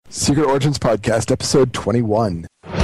Secret Origins Podcast, episode 21.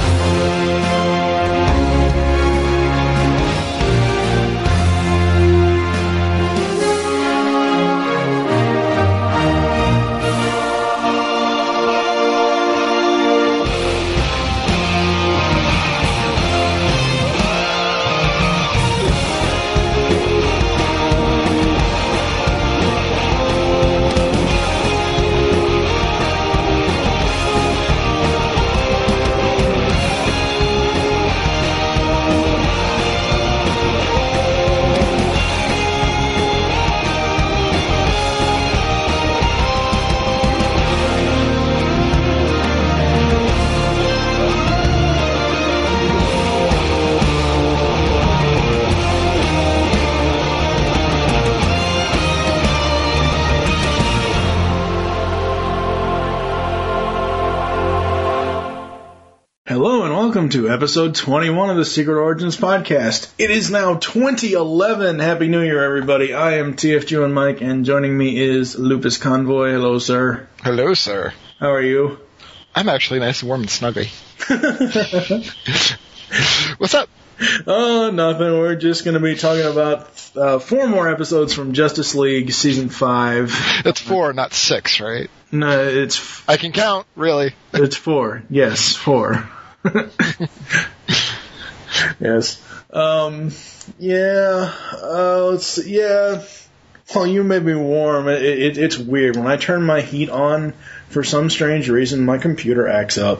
Welcome to episode 21 of the Secret Origins Podcast. It is now 2011. Happy New Year, everybody. I am TFG and Mike, and joining me is Lupus Convoy. Hello, sir. Hello, sir. How are you? I'm actually nice and warm and snuggly. What's up? Oh, nothing. We're just going to be talking about 4 more episodes from Justice League Season 5. That's 4, not 6, right? No, it's... I can count, really. It's 4. Yes, 4. Yes. Well, you made me warm. It's weird. When I turn my heat on, for some strange reason, my computer acts up.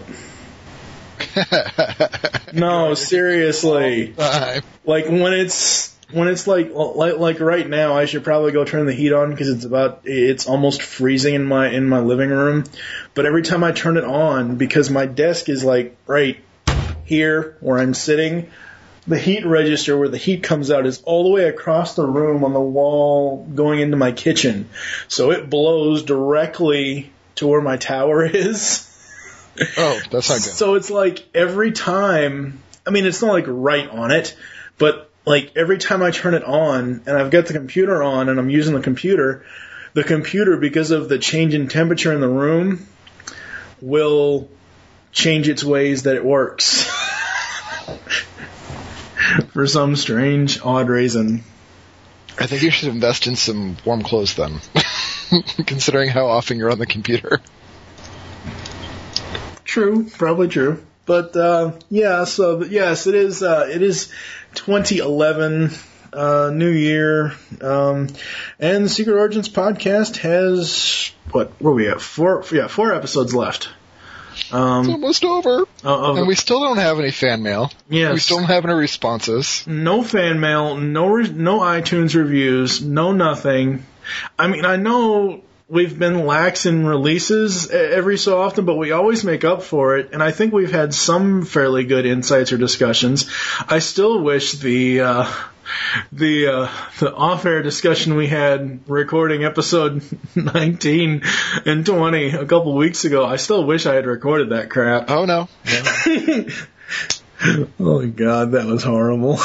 No, seriously. Like when it's like right now, I should probably go turn the heat on because it's almost freezing in my living room. But every time I turn it on, because my desk is like right here where I'm sitting, the heat register where the heat comes out is all the way across the room on the wall going into my kitchen. So it blows directly to where my tower is. Oh, that's not good. So it's like every time, I mean, it's not like right on it, but like every time I turn it on and I've got the computer on and I'm using the computer, because of the change in temperature in the room, will change its ways that it works. For some strange, odd reason. I think you should invest in some warm clothes then, considering how often you're on the computer. True, probably true. But, yes, it is 2011, new year, and the Secret Origins Podcast has, where are we at? 4 episodes left. It's almost over. And we still don't have any fan mail. Yes. We still don't have any responses. No fan mail, no iTunes reviews, no nothing. I mean, I know we've been lax in releases every so often, but we always make up for it, and I think we've had some fairly good insights or discussions. I still wish the off-air discussion we had recording episode 19 and 20 a couple weeks ago, I still wish I had recorded that crap. Oh, no. Oh, God, that was horrible.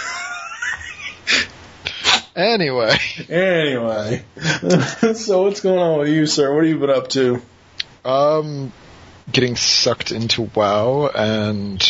Anyway. So what's going on with you, sir? What have you been up to? Getting sucked into WoW and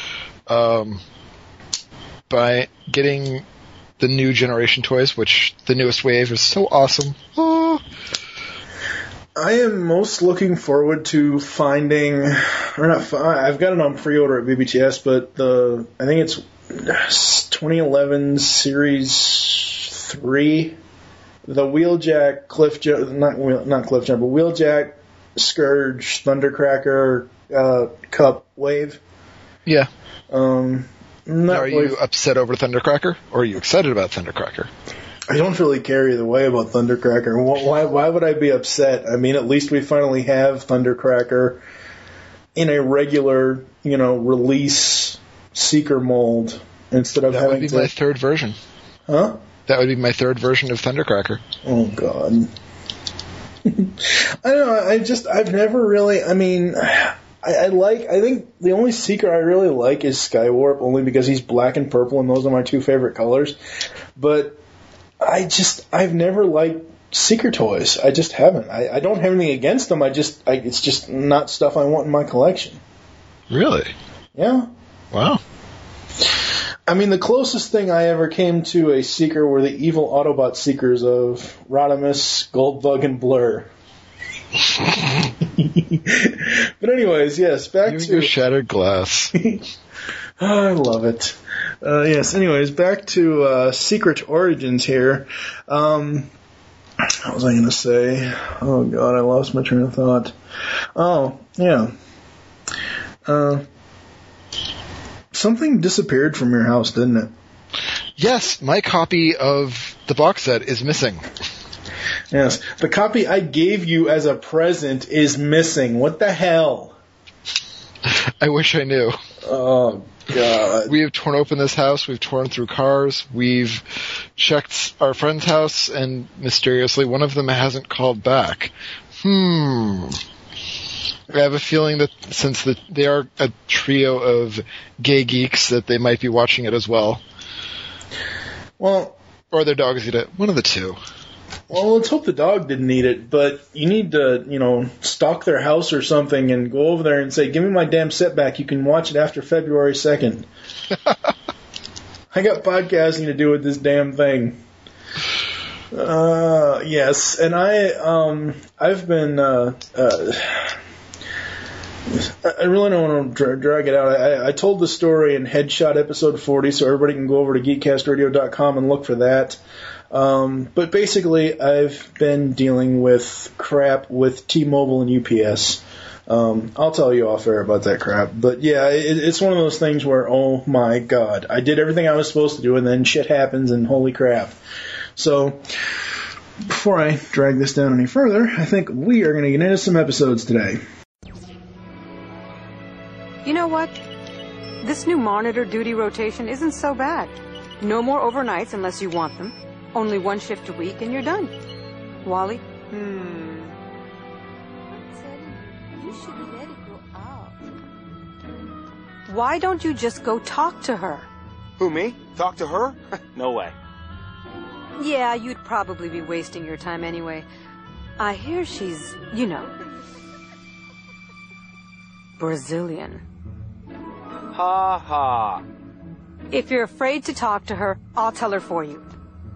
by getting the new generation toys, which the newest wave is so awesome. Oh. I am most looking forward to finding, I've got it on pre-order at BBTS, but I think it's 2011 Series 3, the Wheeljack Wheeljack Scourge Thundercracker Cup Wave. Yeah. Are you upset over Thundercracker, or are you excited about Thundercracker? I don't really care either way about Thundercracker. Why would I be upset? I mean, at least we finally have Thundercracker in a regular, release Seeker mold instead of having to... That would be my third version. Huh? That would be my third version of Thundercracker. Oh, God. I don't know, I've never really, I mean... I think the only Seeker I really like is Skywarp, only because he's black and purple, and those are my two favorite colors. But I've never liked Seeker toys. I just haven't. I don't have anything against them. It's just not stuff I want in my collection. Really? Yeah. Wow. I mean, the closest thing I ever came to a Seeker were the evil Autobot Seekers of Rodimus, Goldbug, and Blur. But anyways, yes, back to... your shattered glass. Oh, I love it. Yes, anyways, back to Secret Origins here. What was I going to say? Oh, God, I lost my train of thought. Oh, yeah. Something disappeared from your house, didn't it? Yes, my copy of the box set is missing. Yes, the copy I gave you as a present is missing. What the hell? I wish I knew. Oh, God. We have torn open this house. We've torn through cars. We've checked our friend's house, and mysteriously one of them hasn't called back. I have a feeling that since they are a trio of gay geeks, that they might be watching it as well. Well... Or their dogs eat it. One of the two. Well, let's hope the dog didn't eat it, but you need to, stalk their house or something and go over there and say, give me my damn set back. You can watch it after February 2nd. I got podcasting to do with this damn thing. Yes, and I've been, I really don't want to drag it out. I told the story in Headshot episode 40, so everybody can go over to geekcastradio.com and look for that. But basically, I've been dealing with crap with T-Mobile and UPS. I'll tell you off air about that crap. But yeah, it's one of those things where, oh my God, I did everything I was supposed to do, and then shit happens, and holy crap. So, before I drag this down any further, I think we are going to get into some episodes today. You know what? This new monitor duty rotation isn't so bad. No more overnights unless you want them. Only one shift a week and you're done. Wally? You should let it go out. Why don't you just go talk to her? Who, me? Talk to her? No way. Yeah, you'd probably be wasting your time anyway. I hear she's, Brazilian. Ha ha. If you're afraid to talk to her, I'll tell her for you.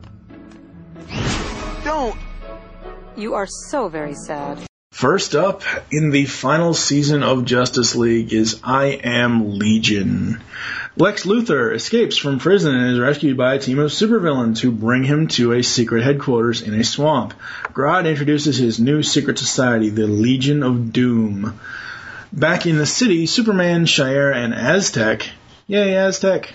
Don't. You are so very sad. First up, in the final season of Justice League is I Am Legion. Lex Luthor escapes from prison and is rescued by a team of supervillains who bring him to a secret headquarters in a swamp. Grodd introduces his new secret society, the Legion of Doom. Back in the city, Superman, Shire, and Aztec... Yay, Aztec!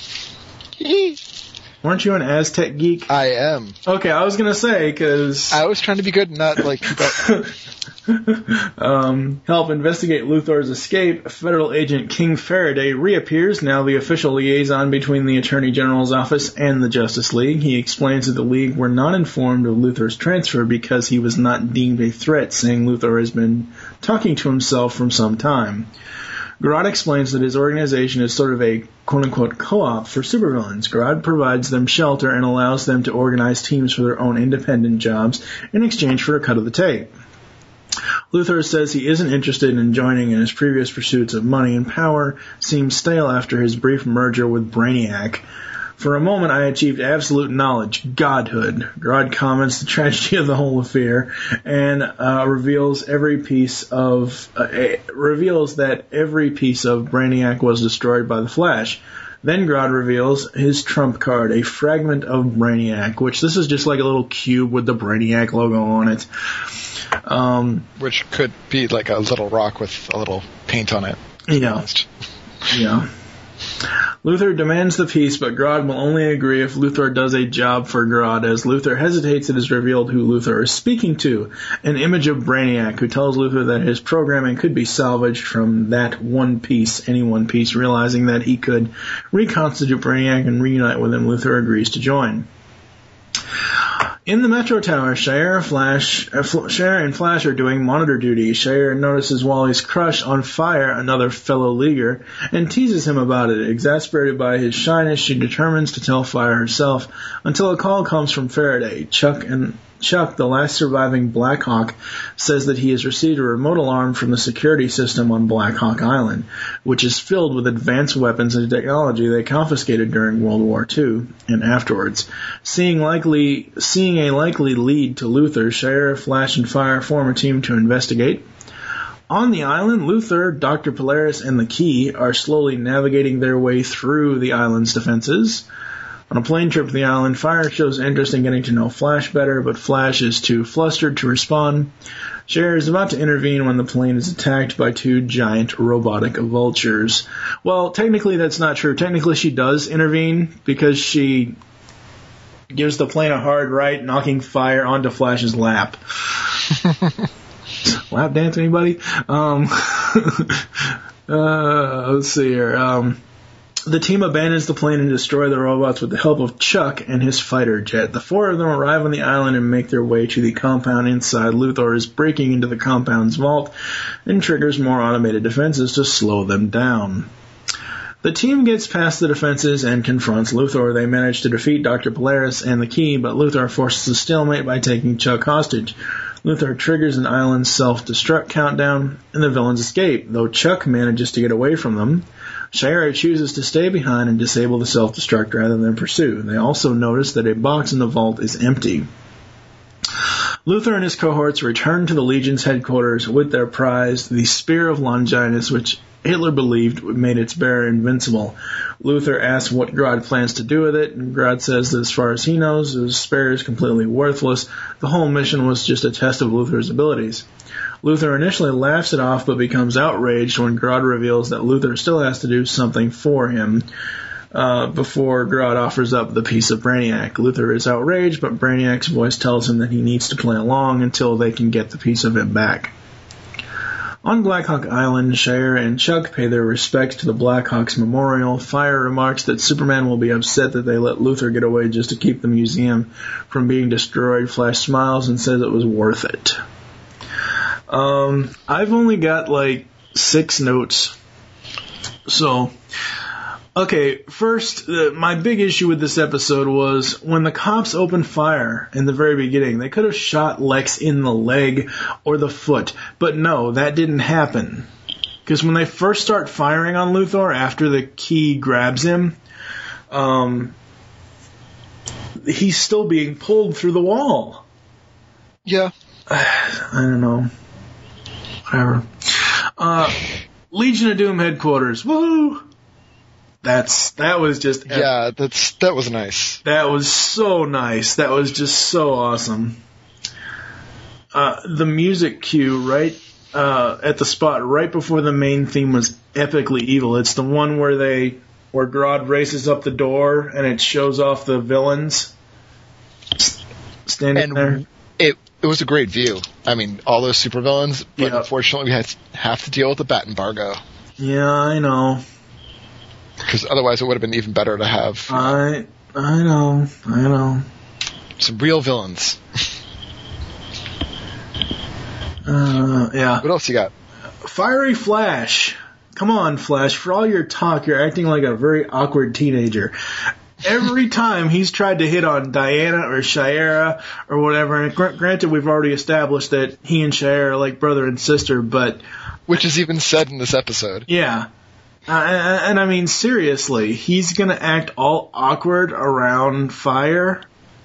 Weren't you an Aztec geek? I am. Okay, I was gonna say, because... I was trying to be good and not, keep up... help investigate Luthor's escape, Federal Agent King Faraday reappears, now the official liaison between the Attorney General's office and the Justice League. He explains that the League were not informed of Luthor's transfer because he was not deemed a threat, saying Luthor has been talking to himself from some time. Grodd explains that his organization is sort of a quote-unquote co-op for supervillains. Grodd provides them shelter and allows them to organize teams for their own independent jobs in exchange for a cut of the tape. Luthor says he isn't interested in joining in his previous pursuits of money and power, seems stale after his brief merger with Brainiac. For a moment I achieved absolute knowledge, godhood. Grodd comments the tragedy of the whole affair and reveals that every piece of Brainiac was destroyed by the Flash. Then Grodd reveals his trump card, a fragment of Brainiac, which this is just like a little cube with the Brainiac logo on it. Which could be like a little rock with a little paint on it. Yeah. Luthor demands the piece, but Grodd will only agree if Luthor does a job for Grodd. As Luthor hesitates, it is revealed who Luthor is speaking to, an image of Brainiac, who tells Luthor that his programming could be salvaged from that one piece, any one piece. Realizing that he could reconstitute Brainiac and reunite with him, Luthor agrees to join. In the Metro Tower, Shire and Flash are doing monitor duty. Shire notices Wally's crush on Fire, another fellow Leaguer, and teases him about it. Exasperated by his shyness, she determines to tell Fire herself, until a call comes from Faraday. Chuck and Chuck, the last surviving Black Hawk, says that he has received a remote alarm from the security system on Black Hawk Island, which is filled with advanced weapons and technology they confiscated during World War II and afterwards. Seeing a likely lead to Luthor, Shire, Flash, and Fire form a team to investigate. On the island, Luthor, Dr. Polaris, and the Key are slowly navigating their way through the island's defenses. On a plane trip to the island, Fire shows interest in getting to know Flash better, but Flash is too flustered to respond. Share is about to intervene when the plane is attacked by 2 giant robotic vultures. Well, technically that's not true. Technically she does intervene because she gives the plane a hard right, knocking Fire onto Flash's lap. Lap dance, anybody? Let's see here. The team abandons the plane and destroy the robots with the help of Chuck and his fighter jet. The 4 of them arrive on the island and make their way to the compound inside. Luthor is breaking into the compound's vault and triggers more automated defenses to slow them down. The team gets past the defenses and confronts Luthor. They manage to defeat Dr. Polaris and the Key, but Luthor forces a stalemate by taking Chuck hostage. Luthor triggers an island self-destruct countdown, and the villains escape, though Chuck manages to get away from them. Shira chooses to stay behind and disable the self-destruct rather than pursue. They also notice that a box in the vault is empty. Luthor and his cohorts return to the Legion's headquarters with their prize, the Spear of Longinus, which Hitler believed made its bearer invincible. Luthor asks what Grodd plans to do with it, and Grodd says that as far as he knows, the spear is completely worthless. The whole mission was just a test of Luthor's abilities. Luthor initially laughs it off, but becomes outraged when Grodd reveals that Luthor still has to do something for him before Grodd offers up the piece of Brainiac. Luthor is outraged, but Brainiac's voice tells him that he needs to play along until they can get the piece of him back. On Black Hawk Island, Shire and Chuck pay their respects to the Black Hawk's memorial. Fire remarks that Superman will be upset that they let Luthor get away just to keep the museum from being destroyed. Flash smiles and says it was worth it. I've only got like 6 notes. So, okay, first, my big issue with this episode was when the cops opened fire in the very beginning, they could have shot Lex in the leg or the foot, but no, that didn't happen. Because when they first start firing on Luthor after the Key grabs him, he's still being pulled through the wall. Yeah. I don't know. Whatever. Legion of Doom headquarters. Woohoo! That was just epic. Yeah, that was nice. That was so nice. That was just so awesome. The music cue right at the spot right before the main theme was epically evil. It's the one where Grodd races up the door and it shows off the villains standing there. It was a great view. I mean, all those supervillains, but yeah. Unfortunately we have to deal with the bat embargo. Yeah, I know. Because otherwise it would have been even better to have... I know. some real villains. Yeah. What else you got? Fiery Flash. Come on, Flash. For all your talk, you're acting like a very awkward teenager. Every time he's tried to hit on Diana or Shira or whatever, and granted we've already established that he and Shira are like brother and sister, but... Which is even said in this episode. Yeah. And I mean, seriously, he's going to act all awkward around fire?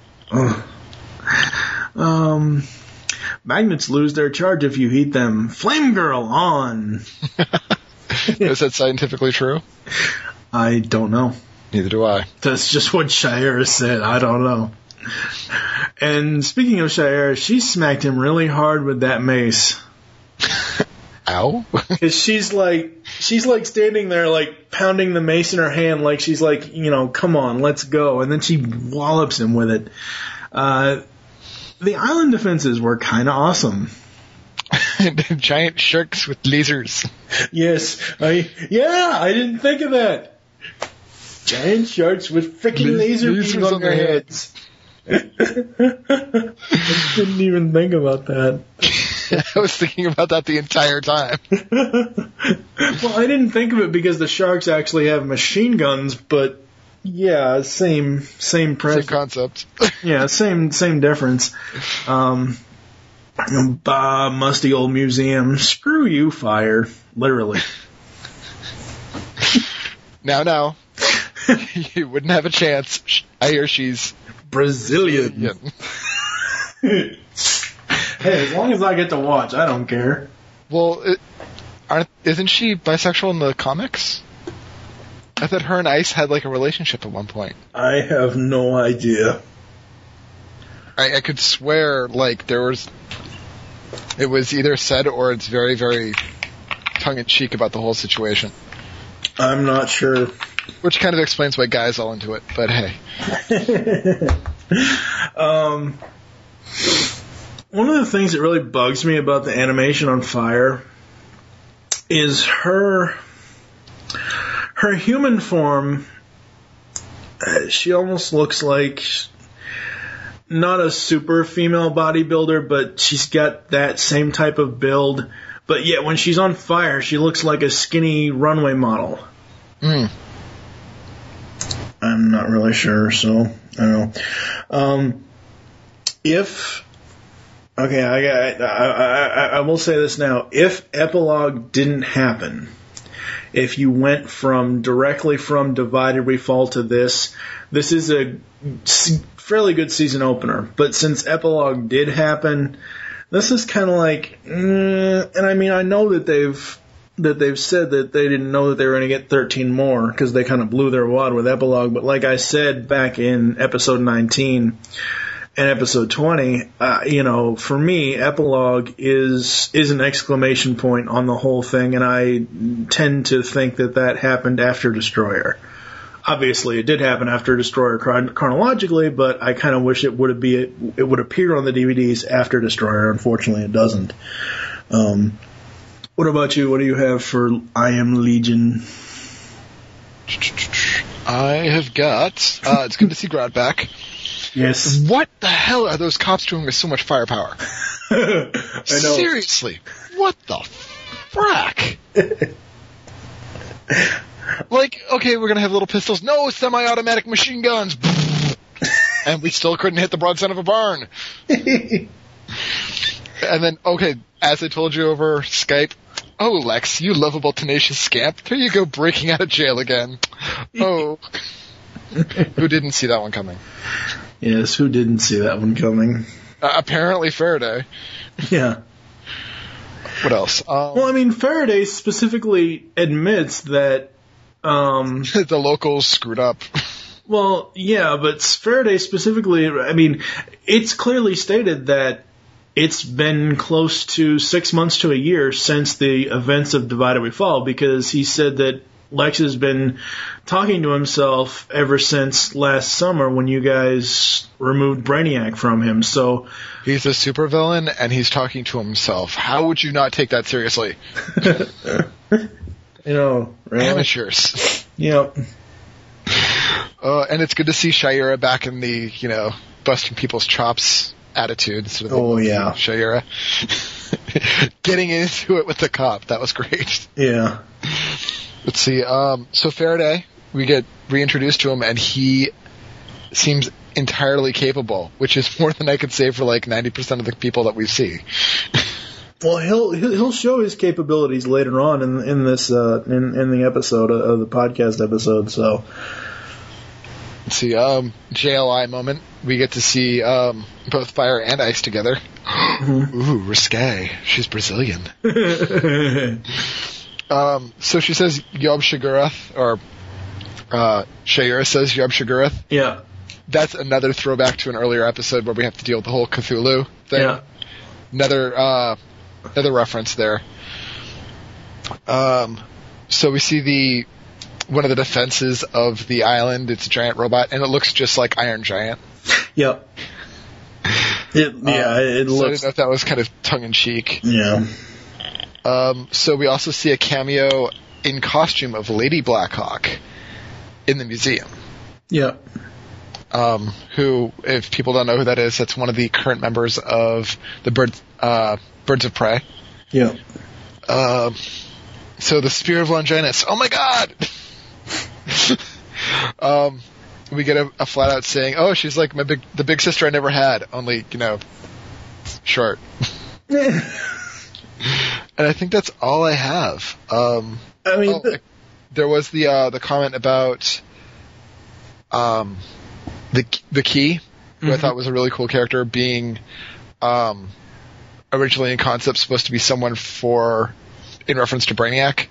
Magnets lose their charge if you heat them. Flame Girl on! Is that scientifically true? I don't know. Neither do I. That's just what Shira said. I don't know. And speaking of Shira, she smacked him really hard with that mace. Ow. Because she's like standing there like pounding the mace in her hand like she's like, come on, let's go. And then she wallops him with it. The island defenses were kind of awesome. Giant sharks with lasers. Yes. I didn't think of that. Giant sharks with freaking laser beams on their heads. I didn't even think about that. I was thinking about that the entire time. Well, I didn't think of it because the sharks actually have machine guns, but Yeah, same Same concept. Yeah, same difference. Bah, musty old museum. Screw you, fire. Literally. Now. You wouldn't have a chance. I hear she's Brazilian. Hey, as long as I get to watch, I don't care. Well, isn't she bisexual in the comics? I thought her and Ice had like a relationship at one point. I have no idea. I could swear like it was either said or it's very, very tongue-in-cheek about the whole situation. I'm not sure. Which kind of explains why Guy's all into it, but hey. One of the things that really bugs me about the animation on Fire is her human form. She almost looks like not a super female bodybuilder, but she's got that same type of build. But yet when she's on Fire, she looks like a skinny runway model. I'm not really sure, so I don't know. I will say this now. If Epilogue didn't happen, if you went directly from Divided We Fall to this is a fairly good season opener. But since Epilogue did happen, this is kind of like, and I mean, I know that they've said that they didn't know that they were going to get 13 more because they kind of blew their wad with Epilogue. But like I said back in episode 19 and episode 20, for me, Epilogue is an exclamation point on the whole thing, and I tend to think that happened after Destroyer. Obviously, it did happen after Destroyer chronologically, but I kind of wish it would appear on the DVDs after Destroyer. Unfortunately, it doesn't. What about you? What do you have for I Am Legion? I have got... it's good to see Grodd back. Yes. What the hell are those cops doing with so much firepower? I know. Seriously. What the frack? Like, okay, we're going to have little pistols. No, semi-automatic machine guns. And we still couldn't hit the broadside of a barn. And then, okay, as I told you over Skype, oh, Lex, you lovable, tenacious scamp. Here you go, breaking out of jail again. Oh. Who didn't see that one coming? Yes, who didn't see that one coming? Apparently Faraday. Yeah. What else? Well, I mean, Faraday specifically admits that... the locals screwed up. Well, yeah, but Faraday specifically, I mean, it's clearly stated that it's been close to 6 months to a year since the events of Divided We Fall, because he said that Lex has been talking to himself ever since last summer when you guys removed Brainiac from him. So he's a supervillain and he's talking to himself. How would you not take that seriously? Really? Amateurs. Yep. And it's good to see Shayera back in the, busting people's chops attitude. Sort of Shayera. Getting into it with the cop. That was great. Yeah. Let's see. So Faraday, we get reintroduced to him, and he seems entirely capable, which is more than I could say for like 90% of the people that we see. Well, he'll show his capabilities later on in this in the episode of the podcast episode. So let's see. JLI moment. We get to see both Fire and Ice together. Ooh, risque. She's Brazilian. So she says Yob Shigurath, or Shayera says Yob Shigurath. Yeah. That's another throwback to an earlier episode where we have to deal with the whole Cthulhu thing. Yeah. Another reference there. So we see one of the defenses of the island. It's a giant robot, and it looks just like Iron Giant. Yep. It looks. So I didn't know if that was kind of tongue-in-cheek. Yeah. So we also see a cameo in costume of Lady Blackhawk in the museum. Yeah. Who, if people don't know who that is, that's one of the current members of the Birds of Prey. Yeah. So the Spear of Longinus. Oh my god! we get a flat out saying, "Oh, she's like the big sister I never had, only short." And I think that's all I have. There was the comment about the Key, who I thought was a really cool character, being originally in concept supposed to be someone in reference to Brainiac.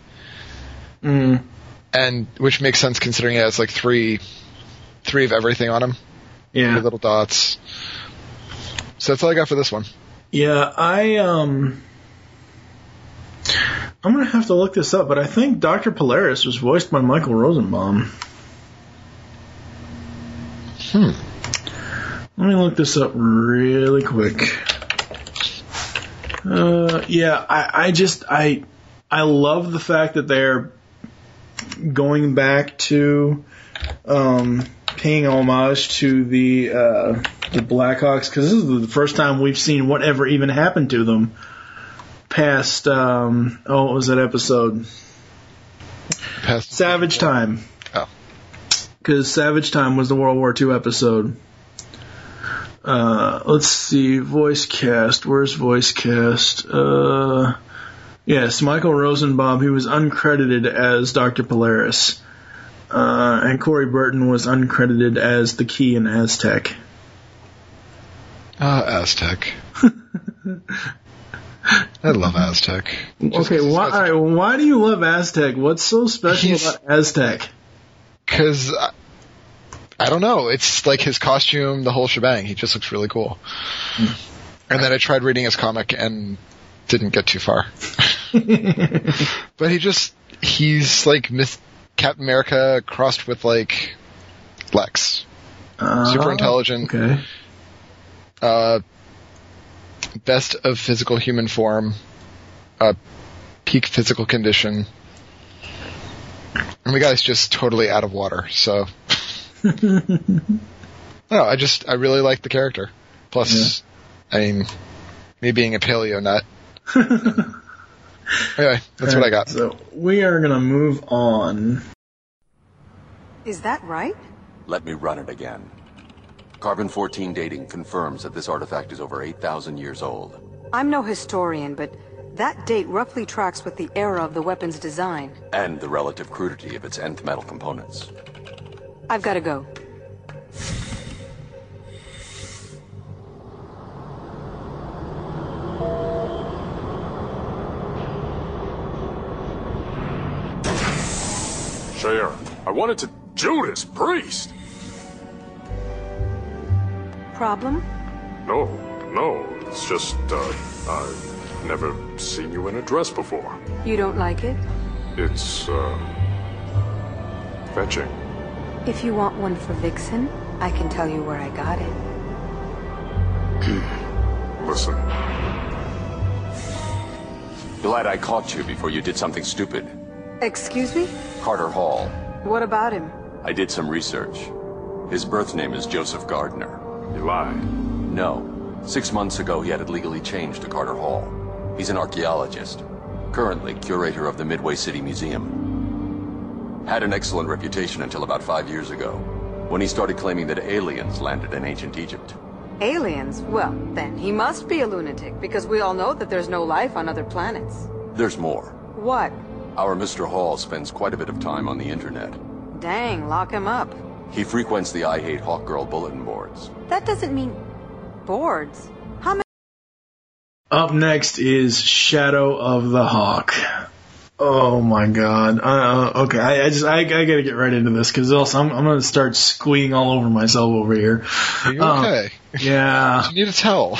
And which makes sense considering it has like three of everything on him. Yeah. 3 little dots. So that's all I got for this one. Yeah, I'm gonna have to look this up, but I think Dr. Polaris was voiced by Michael Rosenbaum. Let me look this up really quick. I love the fact that they're going back to paying homage to the Blackhawks, because this is the first time we've seen whatever even happened to them past what was that episode? Savage Time. Oh. Because Savage Time was the World War II episode. Let's see, voice cast. Where's voice cast? Yes, Michael Rosenbaum, he was uncredited as Dr. Polaris. And Corey Burton was uncredited as the Key in Aztec. Aztec. I love Aztec. Okay, why do you love Aztec? What's so special about Aztec? Because, I don't know, it's like his costume, the whole shebang. He just looks really cool. And then I tried reading his comic and didn't get too far. But he's like Captain America crossed with like Lex. Super intelligent. Okay. Best of physical human form. Peak physical condition. And the guy's just totally out of water, so. I really like the character. Plus, me being a paleo nut. Anyway, that's what I got. So we are going to move on. Is that right? Let me run it again. Carbon-14 dating confirms that this artifact is over 8,000 years old. I'm no historian, but that date roughly tracks with the era of the weapon's design. And the relative crudity of its nth metal components. I've got to go. Sharon, I wanted to Judas Priest. Problem? No, it's just, I've never seen you in a dress before. You don't like it? It's, fetching. If you want one for Vixen, I can tell you where I got it. Listen. Glad I caught you before you did something stupid. Excuse me? Carter Hall. What about him? I did some research. His birth name is Joseph Gardner. You lied. No. 6 months ago, he had it legally changed to Carter Hall. He's an archaeologist. Currently curator of the Midway City Museum. Had an excellent reputation until about 5 years ago, when he started claiming that aliens landed in ancient Egypt. Aliens? Well, then he must be a lunatic, because we all know that there's no life on other planets. There's more. What? Our Mr. Hall spends quite a bit of time on the internet. Dang, lock him up. He frequents the I Hate Hawkgirl bulletin boards. That doesn't mean boards. How many? Up next is Shadow of the Hawk. Oh my god. Okay, I gotta get right into this, because else I'm gonna start squeeing all over myself over here. Are you okay? Yeah. You need to tell.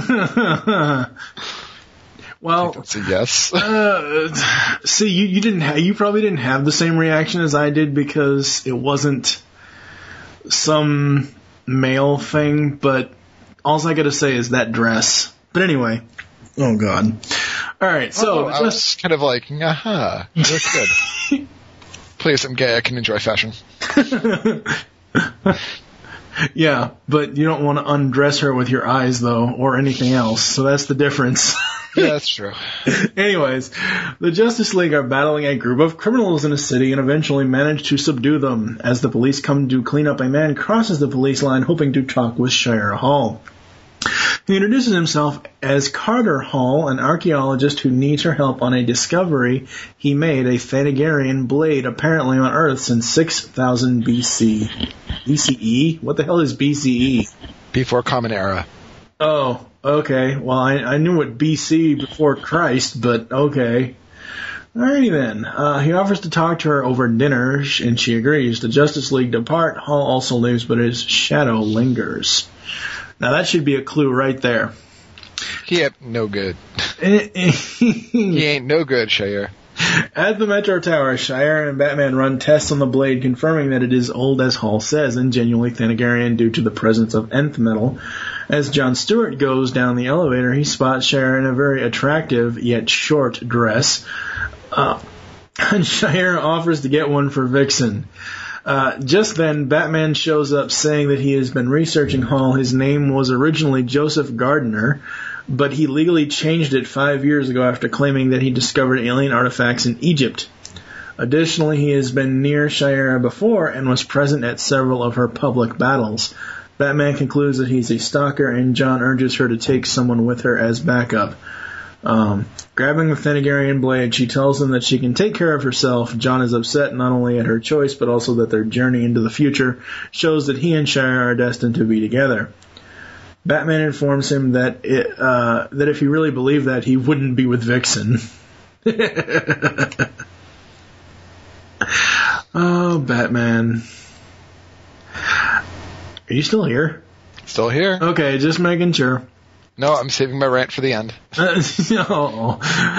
Well, that's a yes. See, you probably didn't have the same reaction as I did, because it wasn't some male thing, but all I gotta say is that dress. But anyway, oh god. Alright, so I was kind of like, aha, that's good. Please, I'm gay, I can enjoy fashion. Yeah, but you don't want to undress her with your eyes, though, or anything else, so that's the difference. Yeah, that's true. Anyways, the Justice League are battling a group of criminals in a city and eventually manage to subdue them. As the police come to clean up, a man crosses the police line hoping to talk with Shire Hall. He introduces himself as Carter Hall, an archaeologist who needs her help on a discovery he made, a Thanagarian blade apparently on Earth since 6000 BC. BCE? What the hell is BCE? Before Common Era. Oh, okay. Well, I knew what BC before Christ, but okay. Alrighty then. He offers to talk to her over dinner, and she agrees. The Justice League depart. Hall also leaves, but his shadow lingers. Now that should be a clue right there. He ain't no good. He ain't no good, Shire. At the Metro Tower, Shire and Batman run tests on the blade, confirming that it is old as Hall says and genuinely Thanagarian due to the presence of nth metal. As John Stewart goes down the elevator, he spots Shire in a very attractive yet short dress. And Shire offers to get one for Vixen. Just then, Batman shows up saying that he has been researching Hall. His name was originally Joseph Gardner, but he legally changed it 5 years ago after claiming that he discovered alien artifacts in Egypt. Additionally, he has been near Shire before and was present at several of her public battles. Batman concludes that he's a stalker, and John urges her to take someone with her as backup. Grabbing the Thanagarian blade, she tells him that she can take care of herself. John is upset not only at her choice, but also that their journey into the future shows that he and Shire are destined to be together. Batman informs him that that if he really believed that, he wouldn't be with Vixen. Oh, Batman. Are you still here? Still here. Okay, just making sure. No, I'm saving my rant for the end. No.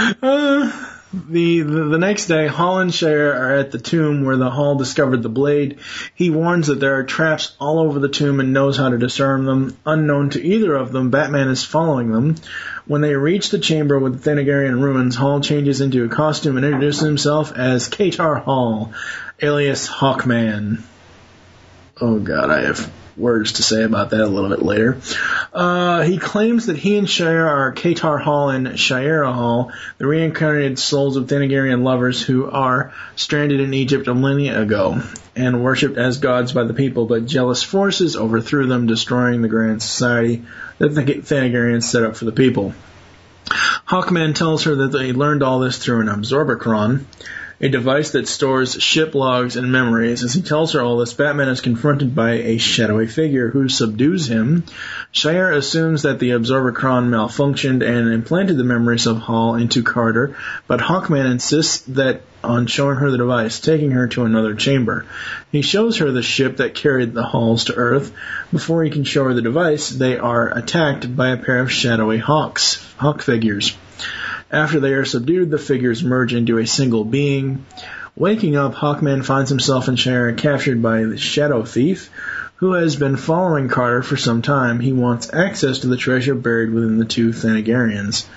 The next day, Hall and Shire are at the tomb where the Hall discovered the blade. He warns that there are traps all over the tomb and knows how to disarm them. Unknown to either of them, Batman is following them. When they reach the chamber with the Thanagarian ruins, Hall changes into a costume and introduces himself as Katar Hall, alias Hawkman. Oh god, I have words to say about that a little bit later. He claims that he and Shire are Katar Hall and Shire Hall, the reincarnated souls of Thanagarian lovers who are stranded in Egypt a millennia ago and worshipped as gods by the people, but jealous forces overthrew them, destroying the grand society that the Thanagarians set up for the people. Hawkman tells her that they learned all this through an Absorbicron, a device that stores ship logs and memories. As he tells her all this, Batman is confronted by a shadowy figure who subdues him. Shire assumes that the Absorbicron malfunctioned and implanted the memories of Hall into Carter, but Hawkman insists on showing her the device, taking her to another chamber. He shows her the ship that carried the Halls to Earth. Before he can show her the device, they are attacked by a pair of shadowy hawk figures. After they are subdued, the figures merge into a single being. Waking up, Hawkman finds himself and Shire captured by the Shadow Thief, who has been following Carter for some time. He wants access to the treasure buried within the two Thanagarians,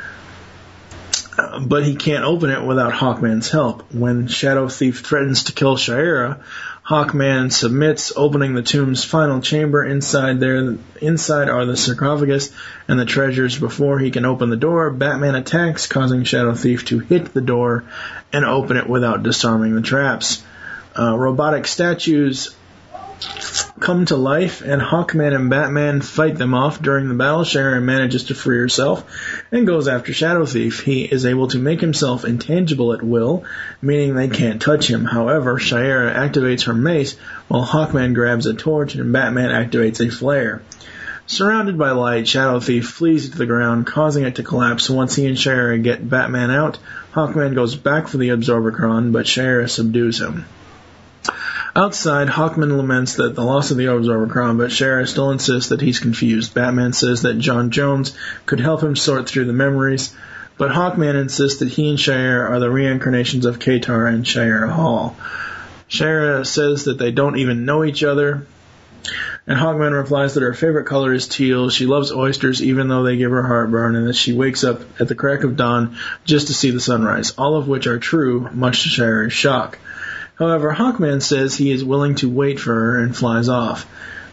but he can't open it without Hawkman's help. When Shadow Thief threatens to kill Shire, Hawkman submits, opening the tomb's final chamber. Inside are the sarcophagus and the treasures. Before he can open the door, Batman attacks, causing Shadow Thief to hit the door and open it without disarming the traps. Robotic statues come to life, and Hawkman and Batman fight them off. During the battle, Shire manages to free herself and goes after Shadow Thief. He is able to make himself intangible at will, meaning they can't touch him. However, Shire activates her mace, while Hawkman grabs a torch and Batman activates a flare. Surrounded by light, Shadow Thief flees to the ground, causing it to collapse. Once he and Shire get Batman out, Hawkman goes back for the Absorbicron, but Shire subdues him. Outside, Hawkman laments that the loss of the Absorbicron, but Shire still insists that he's confused. Batman says that John Jones could help him sort through the memories, but Hawkman insists that he and Shire are the reincarnations of Katar and Shire Hall. Shire says that they don't even know each other, and Hawkman replies that her favorite color is teal. She loves oysters even though they give her heartburn, and that she wakes up at the crack of dawn just to see the sunrise, all of which are true, much to Shire's shock. However, Hawkman says he is willing to wait for her and flies off.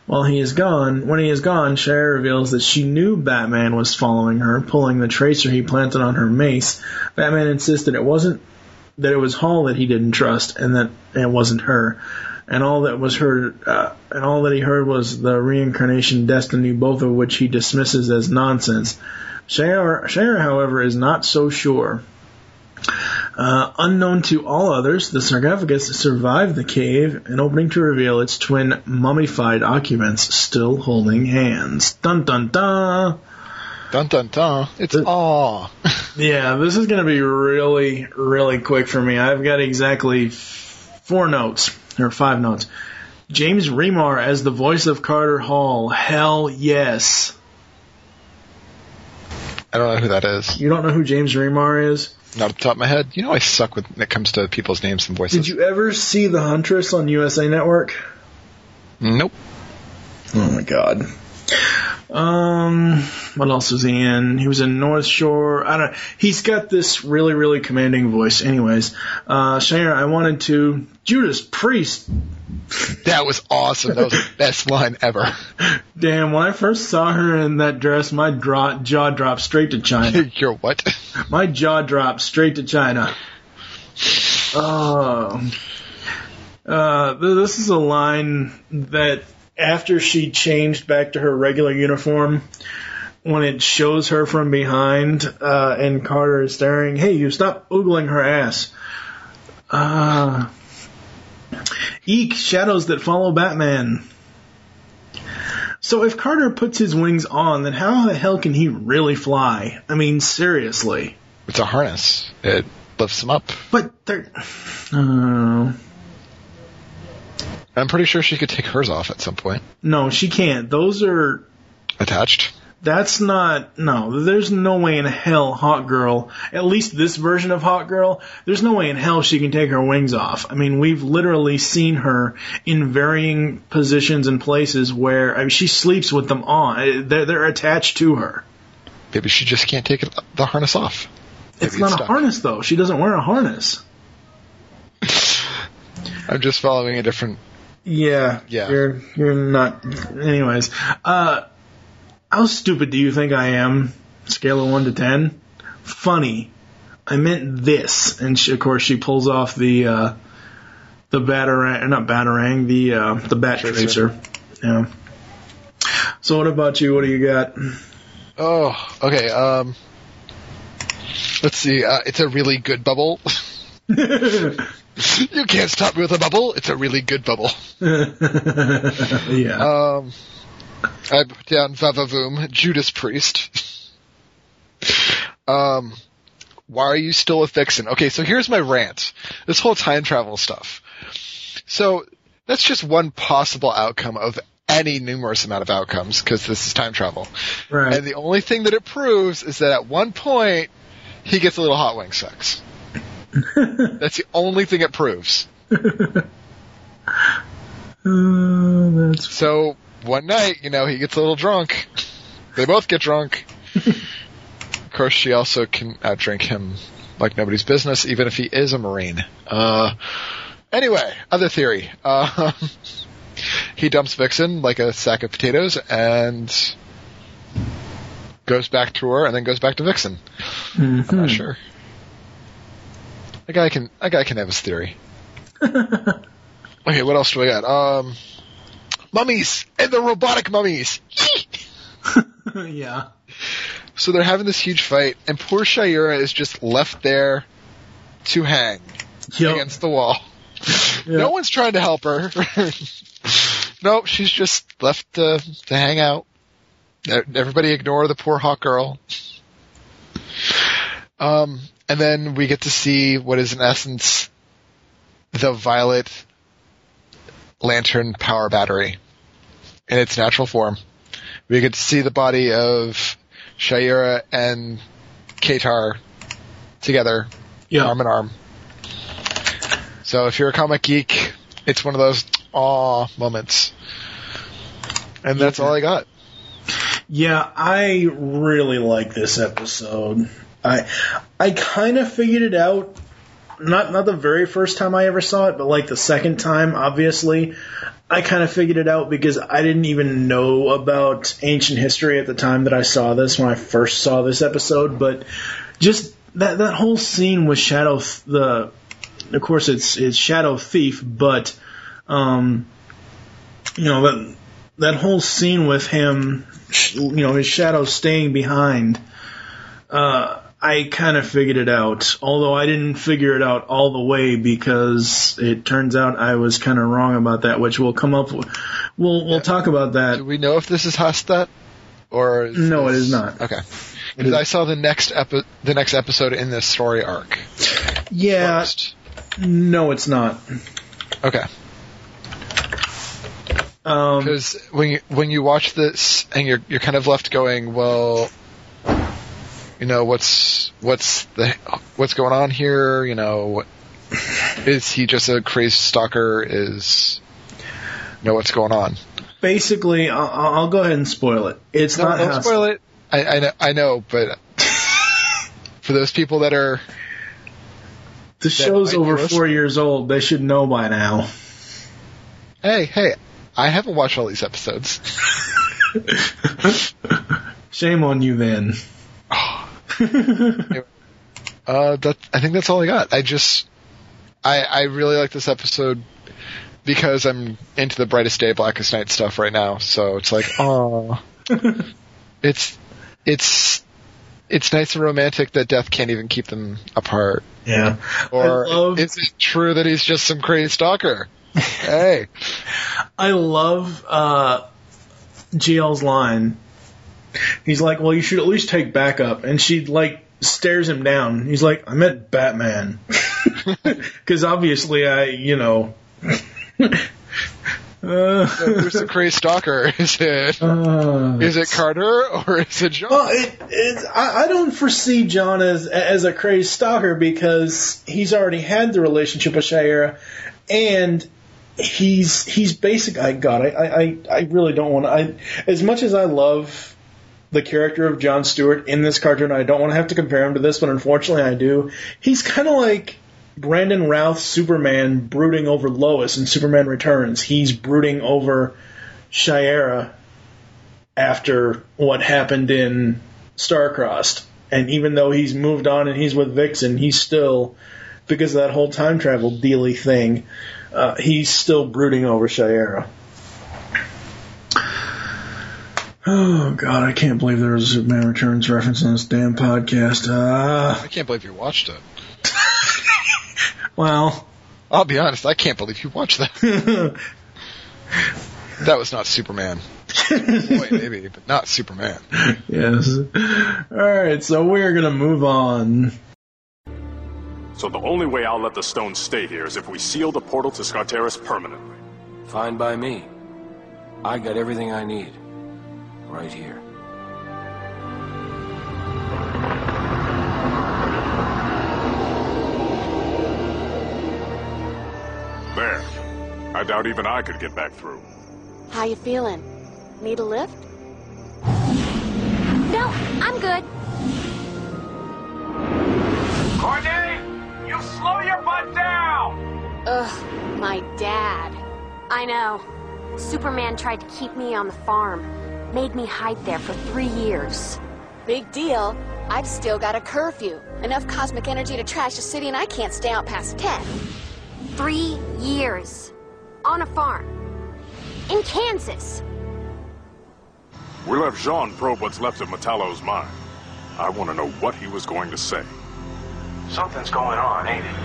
When he is gone, Shia reveals that she knew Batman was following her, pulling the tracer he planted on her mace. Batman insisted it was Hall that he didn't trust, and that it wasn't her. And all that he heard was the reincarnation destiny, both of which he dismisses as nonsense. Shia, however, is not so sure. Unknown to all others, the sarcophagus survived the cave, and opening to reveal its twin mummified occupants still holding hands. Dun dun dun! Dun dun dun. It's awe. Yeah, this is going to be really, really quick for me. I've got exactly 5 notes. James Remar as the voice of Carter Hall. Hell yes. I don't know who that is. You don't know who James Remar is? Not off the top of my head. You know I suck when it comes to people's names and voices. Did you ever see The Huntress on USA Network? Nope. Oh my god. What else was he in? He was in North Shore. I don't know. He's got this really, really commanding voice. Anyways, Shia, I wanted to... Judas Priest. That was awesome. That was the best line ever. Damn, when I first saw her in that dress, my jaw dropped straight to China. Your what? My jaw dropped straight to China. This is a line that after she changed back to her regular uniform, when it shows her from behind and Carter is staring, hey, you stop oogling her ass. Eek, shadows that follow Batman. So if Carter puts his wings on, then how the hell can he really fly? I mean, seriously. It's a harness. It lifts him up. But they're... I'm pretty sure she could take hers off at some point. No, she can't. Those are... attached? That's not... No, there's no way in hell Hawk Girl, at least this version of Hawk Girl, there's no way in hell she can take her wings off. I mean, we've literally seen her in varying positions and places where... I mean, she sleeps with them on. They're attached to her. Maybe she just can't take the harness off. It's not a harness, though. She doesn't wear a harness. I'm just following a different... Yeah. You're not... Anyways. How stupid do you think I am? Scale of 1 to 10? Funny. I meant this. And of course she pulls off the batarang, not batarang, the bat tracer. Yeah. So what about you? What do you got? Oh, okay. Let's see. It's a really good bubble. You can't stop me with a bubble. It's a really good bubble. Yeah. I put down Vavavoom, Judas Priest. Why are you still a Vixen? Okay, so here's my rant. This whole time travel stuff. So, that's just one possible outcome of any numerous amount of outcomes, because this is time travel. Right. And the only thing that it proves is that at one point, he gets a little hot wing sex. That's the only thing it proves. So, one night, he gets a little drunk. They both get drunk. Of course, she also can outdrink him like nobody's business, even if he is a Marine. Anyway, other theory. He dumps Vixen like a sack of potatoes and goes back to her and then goes back to Vixen. Mm-hmm. I'm not sure. That guy can have his theory. Okay, what else do I got? Mummies! And the robotic mummies! Yeah. So they're having this huge fight, and poor Shia is just left there to hang against the wall. Yep. No one's trying to help her. Nope, she's just left to hang out. Everybody ignore the poor Hawk Girl. And then we get to see what is in essence the Violet Lantern power battery in its natural form. We get to see the body of Shia and Katar together, arm in arm. So if you're a comic geek, it's one of those aw moments. And that's all I got. Yeah, I really like this episode. I kind of figured it out not the very first time I ever saw it, but like the second time, obviously, I kind of figured it out because I didn't even know about ancient history at the time that I saw this, when I first saw this episode. But just that whole scene with Shadow, of course it's Shadow Thief, but that whole scene with him, his shadow staying behind. I kind of figured it out, although I didn't figure it out all the way because it turns out I was kind of wrong about that, which we'll come up with. We'll talk about that. Do we know if this is Hastat? Or no, it is not. Okay. Because I saw the next episode in this story arc. Yeah. First. No, it's not. Okay. Because when you watch this and you're kind of left going, well, what's going on here? Is he just a crazed stalker? What's going on? Basically, I'll go ahead and spoil it. It's not. Don't spoil it. I know, but for those people that are, the show's over 4 years old. They should know by now. Hey. I haven't watched all these episodes. Shame on you, then. Anyway, I think that's all I got. I really like this episode because I'm into the Brightest Day, Blackest Night stuff right now. So it's like, oh, it's nice and romantic that death can't even keep them apart. Yeah. Or is it true that he's just some crazy stalker? Hey. I love GL's line. He's like, well, you should at least take backup. And she, stares him down. He's like, I meant Batman. Because obviously who's the crazy stalker? Is it Carter or is it John? Well, I don't foresee John as a crazy stalker because he's already had the relationship with Shayera, and he's basic. I really don't want to. As much as I love the character of Jon Stewart in this cartoon, I don't want to have to compare him to this, but unfortunately I do. He's kind of like Brandon Routh's Superman brooding over Lois in Superman Returns. He's brooding over Shayera after what happened in Starcrossed. And even though he's moved on and he's with Vixen, he's still, because of that whole time travel dealy thing, he's still brooding over Shayera. Oh, God, I can't believe there was a Superman Returns reference on this damn podcast. I can't believe you watched it. Well, I'll be honest, I can't believe you watched that. That was not Superman. Boy, maybe, but not Superman. Yes. Alright, so we're gonna move on. So the only way I'll let the stone stay here is if we seal the portal to Skartaris permanently. Fine by me. I got everything I need. Right here. There. I doubt even I could get back through. How you feeling? Need a lift? No, I'm good. Courtney! You slow your butt down! Ugh, my dad. I know. Superman tried to keep me on the farm. Made me hide there for 3 years. Big deal. I've still got a curfew. Enough cosmic energy to trash the city and I can't stay out past 10. 3 years. On a farm. In Kansas. We left Jean probe what's left of Metallo's mind. I want to know what he was going to say. Something's going on, ain't it?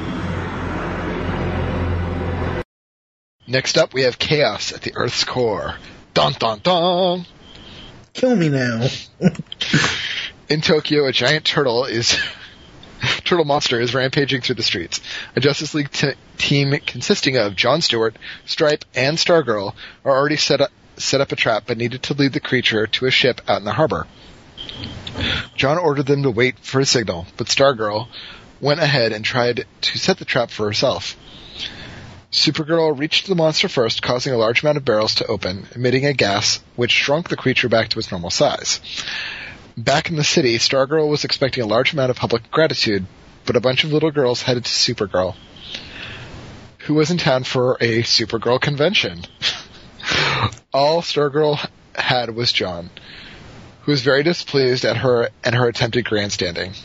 Next up, we have chaos at the Earth's core. Dun dun dun! Kill me now. In Tokyo, a giant turtle monster is rampaging through the streets. A Justice League team consisting of Jon Stewart, Stripe, and Stargirl are already set up a trap, but needed to lead the creature to a ship out in the harbor. John ordered them to wait for a signal, but Stargirl went ahead and tried to set the trap for herself. Supergirl reached the monster first, causing a large amount of barrels to open, emitting a gas which shrunk the creature back to its normal size. Back in the city, Stargirl was expecting a large amount of public gratitude, but a bunch of little girls headed to Supergirl, who was in town for a Supergirl convention. All Stargirl had was John, who was very displeased at her and her attempted grandstanding.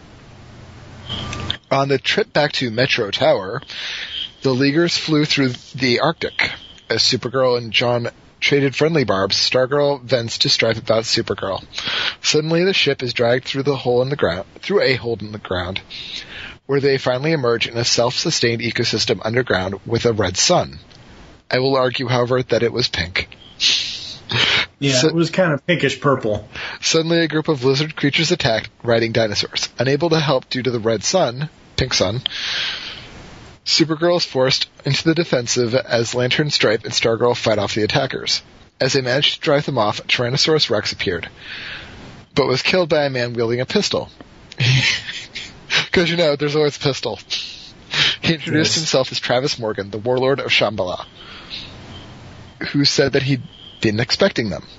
On the trip back to Metro Tower, the Leaguers flew through the Arctic. As Supergirl and John traded friendly barbs, Stargirl vents to Stripe about Supergirl. Suddenly, the ship is dragged through a hole in the ground, where they finally emerge in a self-sustained ecosystem underground with a red sun. I will argue, however, that it was pink. Yeah, it was kind of pinkish purple. Suddenly, a group of lizard creatures attack, riding dinosaurs. Unable to help due to the red sun, pink sun, Supergirl is forced into the defensive as Lantern, Stripe, and Stargirl fight off the attackers. As they manage to drive them off, Tyrannosaurus Rex appeared, but was killed by a man wielding a pistol. Because, there's always a pistol. He introduced himself as Travis Morgan, the warlord of Shambhala, who said that he'd been expecting them.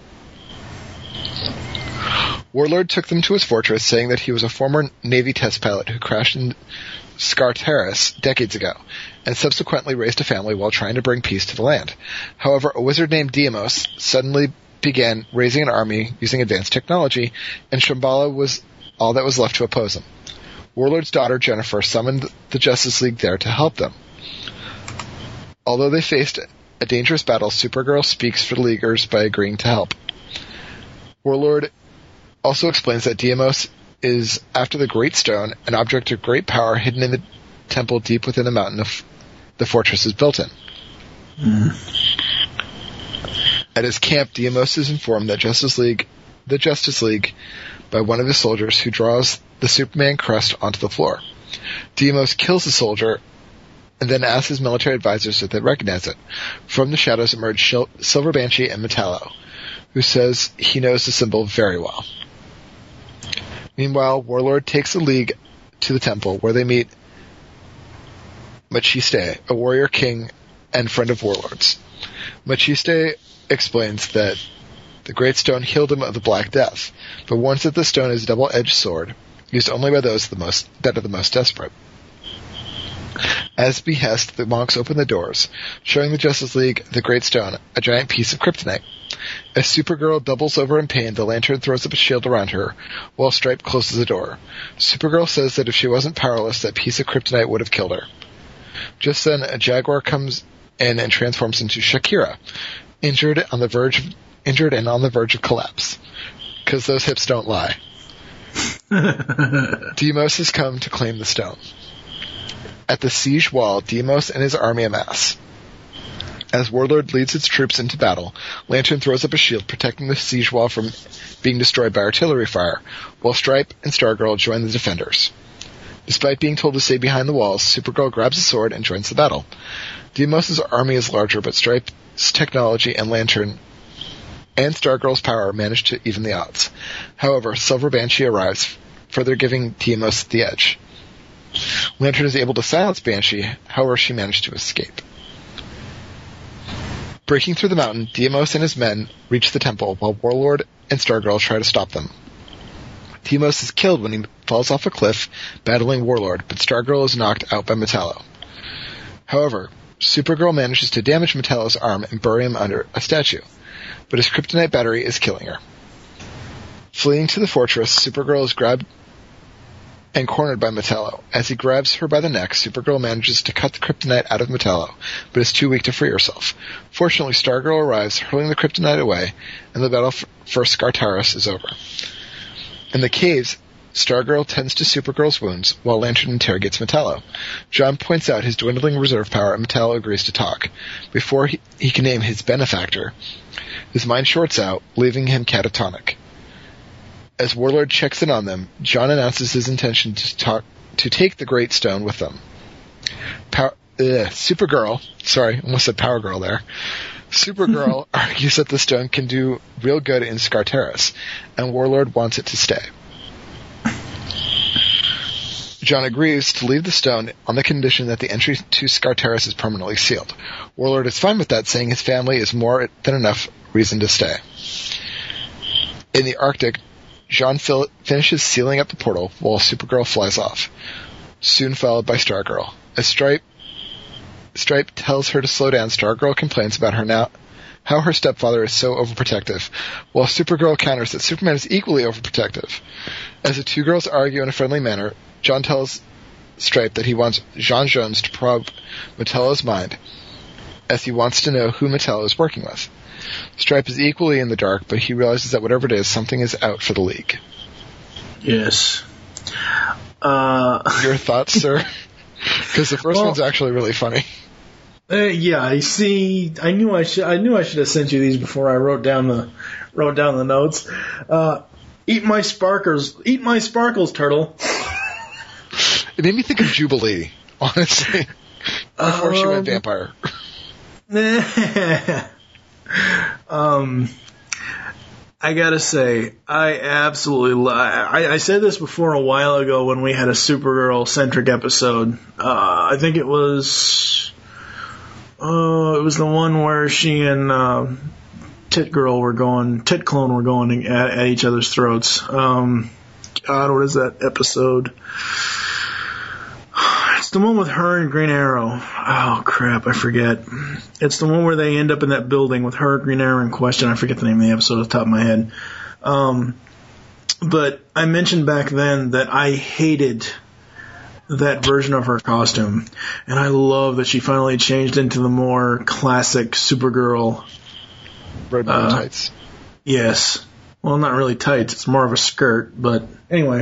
Warlord took them to his fortress, saying that he was a former Navy test pilot who crashed in Skartaris decades ago, and subsequently raised a family while trying to bring peace to the land. However, a wizard named Deimos suddenly began raising an army using advanced technology, and Shambhala was all that was left to oppose him. Warlord's daughter, Jennifer, summoned the Justice League there to help them. Although they faced a dangerous battle, Supergirl speaks for the Leaguers by agreeing to help. Warlord also explains that Deimos is after the Great Stone, an object of great power hidden in the temple deep within the mountain the fortress is built in. At his camp, Deimos is informed that the Justice League, by one of his soldiers who draws the Superman crest onto the floor. Deimos kills the soldier and then asks his military advisors if they recognize it. From the shadows emerge Silver Banshee and Metallo, who says he knows the symbol very well. Meanwhile, Warlord takes the League to the temple, where they meet Machiste, a warrior king and friend of Warlord's. Machiste explains that the Great Stone healed him of the Black Death, but warns that the stone is a double-edged sword, used only by those that are the most desperate. As behest, the monks open the doors, showing the Justice League the Great Stone, a giant piece of kryptonite. As Supergirl doubles over in pain, the Lantern throws up a shield around her, while Stripe closes the door. Supergirl says that if she wasn't powerless, that piece of kryptonite would have killed her. Just then, a jaguar comes in and transforms into Shakira, injured and on the verge of collapse. Because those hips don't lie. Deimos has come to claim the stone. At the siege wall, Deimos and his army amass. As Warlord leads its troops into battle, Lantern throws up a shield protecting the siege wall from being destroyed by artillery fire, while Stripe and Stargirl join the defenders. Despite being told to stay behind the walls, Supergirl grabs a sword and joins the battle. Deimos' army is larger, but Stripe's technology and Lantern and Stargirl's power manage to even the odds. However, Silver Banshee arrives, further giving Deimos the edge. Lantern is able to silence Banshee, however she managed to escape. Breaking through the mountain, Deimos and his men reach the temple, while Warlord and Stargirl try to stop them. Deimos is killed when he falls off a cliff, battling Warlord, but Stargirl is knocked out by Metallo. However, Supergirl manages to damage Metallo's arm and bury him under a statue, but his kryptonite battery is killing her. Fleeing to the fortress, Supergirl is grabbed and cornered by Metallo. As he grabs her by the neck, Supergirl manages to cut the kryptonite out of Metallo, but is too weak to free herself. Fortunately, Stargirl arrives, hurling the kryptonite away, and the battle for Skartaris is over. In the caves, Stargirl tends to Supergirl's wounds, while Lantern interrogates Metallo. John points out his dwindling reserve power, and Metallo agrees to talk. Before he can name his benefactor, his mind shorts out, leaving him catatonic. As Warlord checks in on them, John announces his intention to take the Great Stone with them. Supergirl, sorry, almost said Power Girl there. Supergirl argues that the stone can do real good in Skartaris, and Warlord wants it to stay. John agrees to leave the stone on the condition that the entry to Skartaris is permanently sealed. Warlord is fine with that, saying his family is more than enough reason to stay. In the Arctic, John finishes sealing up the portal while Supergirl flies off. soon followed by Stargirl. As Stripe tells her to slow down, Stargirl complains about how her stepfather is so overprotective, while Supergirl counters that Superman is equally overprotective. As the two girls argue in a friendly manner, John tells Stripe that he wants J'onn J'onzz to probe Metello's mind, as he wants to know who Metello is working with. Stripe is equally in the dark, but he realizes that whatever it is, something is out for the League. Yes. Your thoughts, sir? Because the first one's actually really funny. Yeah, I see. I knew I should have sent you these before I wrote down the notes. Eat my sparkles, turtle. It made me think of Jubilee, honestly. Before she went vampire. I gotta say, I absolutely I said this before a while ago when we had a Supergirl-centric episode. I think it was the one where she and Tit Clone were going at each other's throats. God, what is that episode? It's the one with her and Green Arrow. Oh, crap, I forget. It's the one where they end up in that building with her, Green Arrow in question. I forget the name of the episode off the top of my head. But I mentioned back then that I hated that version of her costume. And I love that she finally changed into the more classic Supergirl. Red bone tights. Yes. Well, not really tights. It's more of a skirt. But anyway.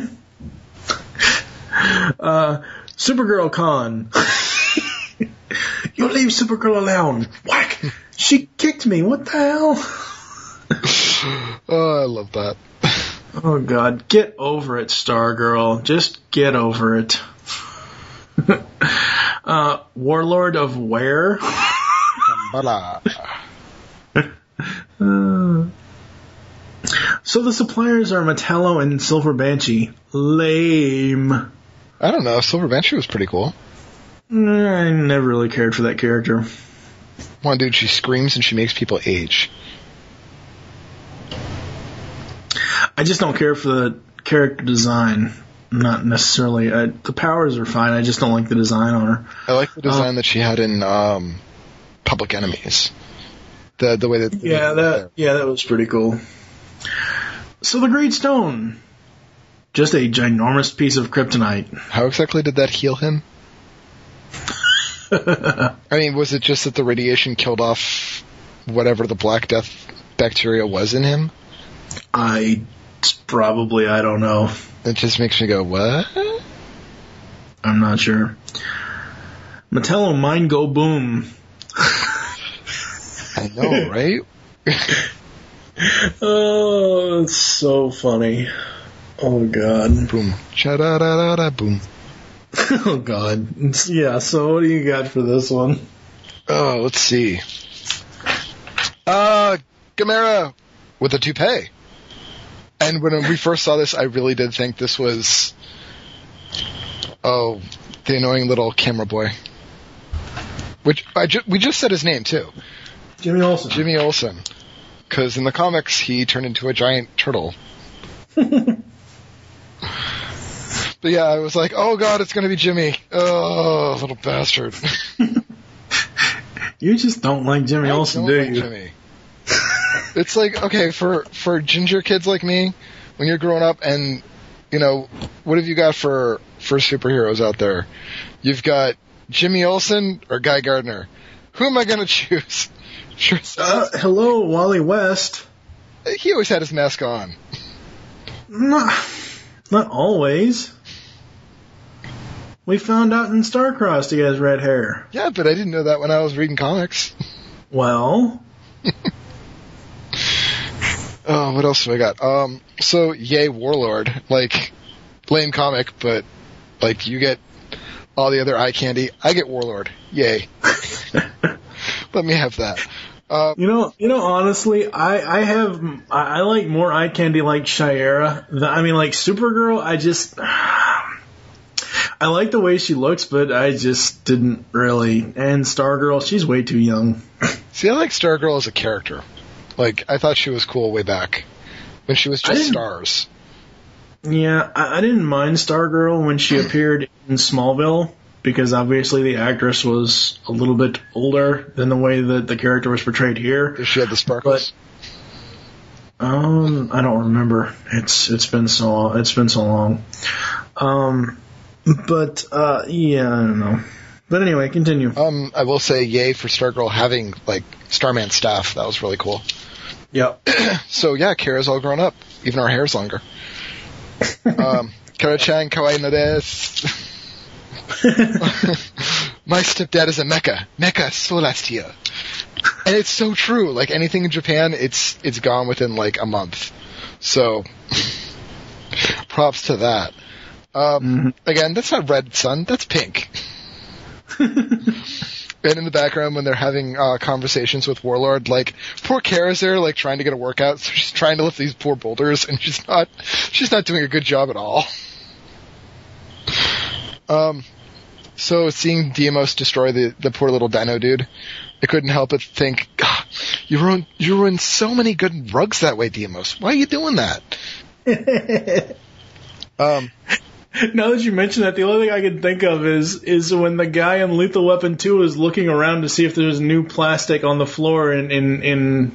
Supergirl Con. You leave Supergirl alone. Whack! She kicked me. What the hell? Oh, I love that. Oh, God. Get over it, Stargirl. Just get over it. Warlord of where? So the suppliers are Metello and Silver Banshee. Lame. I don't know. Silver Banshee was pretty cool. I never really cared for that character. One dude, she screams and she makes people age. I just don't care for the character design. Not necessarily. The powers are fine. I just don't like the design on her. I like the design that she had in Public Enemies. The way that that was pretty cool. So the Great Stone, just a ginormous piece of kryptonite. How exactly did that heal him? I mean, was it just that the radiation killed off whatever the Black Death bacteria was in him? I don't know. It just makes me go, what? I'm not sure. Metello mind go boom. I know, right? Oh, it's so funny. Oh, God. Boom. Cha-da-da-da-da, boom. Oh, God. Yeah, so what do you got for this one? Oh, let's see. Gamera with a toupee. And when we first saw this, I really did think this was, the annoying little camera boy. Which, we just said his name, too. Jimmy Olsen. Jimmy Olsen. Because in the comics, he turned into a giant turtle. But yeah, I was like, oh god, it's going to be Jimmy. Oh, little bastard. You just don't like Jimmy Olsen, do you? Jimmy. It's like, okay, for ginger kids like me, when you're growing up and, what have you got for superheroes out there? You've got Jimmy Olsen or Guy Gardner. Who am I going to choose? Sure. Hello, Wally West. He always had his mask on. Not always. We found out in Starcrossed he has red hair. Yeah, but I didn't know that when I was reading comics. Well. Oh, what else do I got? So, yay, Warlord. Like, lame comic, but, like, you get all the other eye candy. I get Warlord. Yay. Let me have that. Honestly, I like more eye candy like Shiera. Like Supergirl, I like the way she looks, but I just didn't really. And Stargirl, she's way too young. See, I like Stargirl as a character. Like, I thought she was cool way back when she was just Stars. Yeah, I didn't mind Stargirl when she appeared in Smallville, because obviously the actress was a little bit older than the way that the character was portrayed here. Does she have the sparkles? But, I don't remember. It's been so long. Yeah, I don't know. But anyway, continue. I will say yay for Stargirl having, like, Starman staff. That was really cool. Yep. So, yeah, Kara's all grown up. Even her hair's longer. Kara-chan kawaii no desu. My stepdad is a mecha. Mecha Solastia. And it's so true. Like, anything in Japan, it's gone within, like, a month. So, props to that. Again, that's not red, son. That's pink. And in the background, when they're having conversations with Warlord, like, poor Kara's there, like, trying to get a workout, so she's trying to lift these poor boulders, and she's not doing a good job at all. So seeing Deimos destroy the poor little dino dude, I couldn't help but think, you ruined so many good rugs that way, Deimos. Why are you doing that? Now that you mention that, the only thing I can think of is when the guy in Lethal Weapon 2 is looking around to see if there's new plastic on the floor in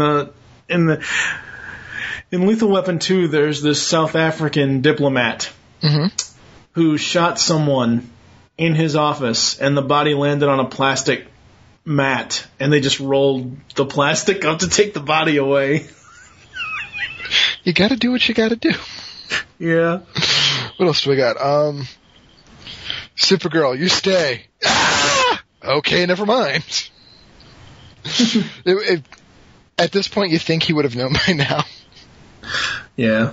Lethal Weapon 2. There's this South African diplomat who shot someone in his office, and the body landed on a plastic mat, and they just rolled the plastic up to take the body away. You gotta do what you gotta do. Yeah. What else do we got? Supergirl, you stay. Ah! Okay, never mind. At this point, you think he would have known by now. Yeah.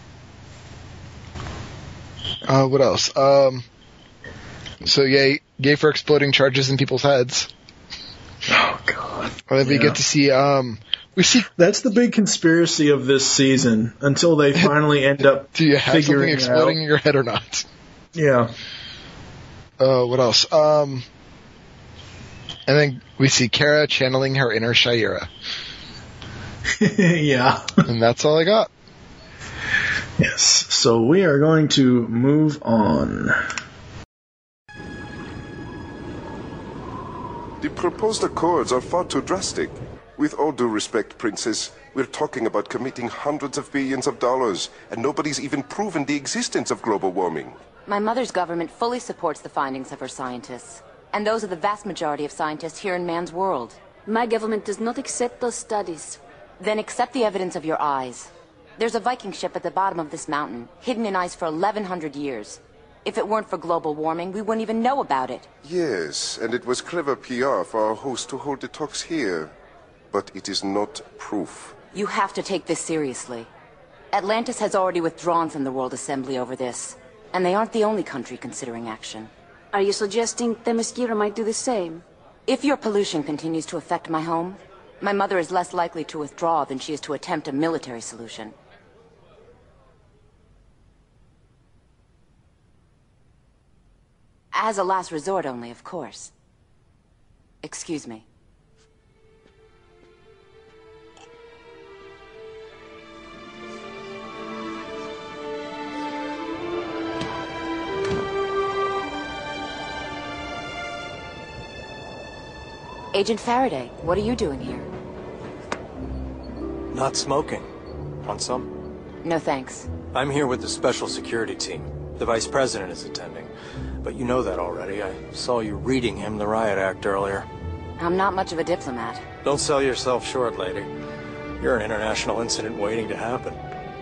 What else? So yay for exploding charges in people's heads. Oh, God. And then we get to see, that's the big conspiracy of this season, until they finally end up do you have something figuring exploding out in your head or not? Yeah. What else? And then we see Kara channeling her inner Shayera. Yeah. And that's all I got. Yes. So we are going to move on. The proposed accords are far too drastic. With all due respect, Princess, we're talking about committing hundreds of billions of dollars, and nobody's even proven the existence of global warming. My mother's government fully supports the findings of her scientists, and those of the vast majority of scientists here in man's world. My government does not accept those studies. Then accept the evidence of your eyes. There's a Viking ship at the bottom of this mountain, hidden in ice for 1,100 years. If it weren't for global warming, we wouldn't even know about it. Yes, and it was clever PR for our host to hold the talks here. But it is not proof. You have to take this seriously. Atlantis has already withdrawn from the World Assembly over this, and they aren't the only country considering action. Are you suggesting Themyscira might do the same? If your pollution continues to affect my home, my mother is less likely to withdraw than she is to attempt a military solution. As a last resort only, of course. Excuse me. Agent Faraday, what are you doing here? Not smoking. Want some? No thanks. I'm here with the special security team. The vice president is attending. But you know that already. I saw you reading him the riot act earlier. I'm not much of a diplomat. Don't sell yourself short, lady. You're an international incident waiting to happen.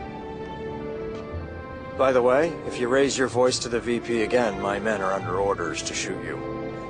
By the way, if you raise your voice to the VP again, my men are under orders to shoot you.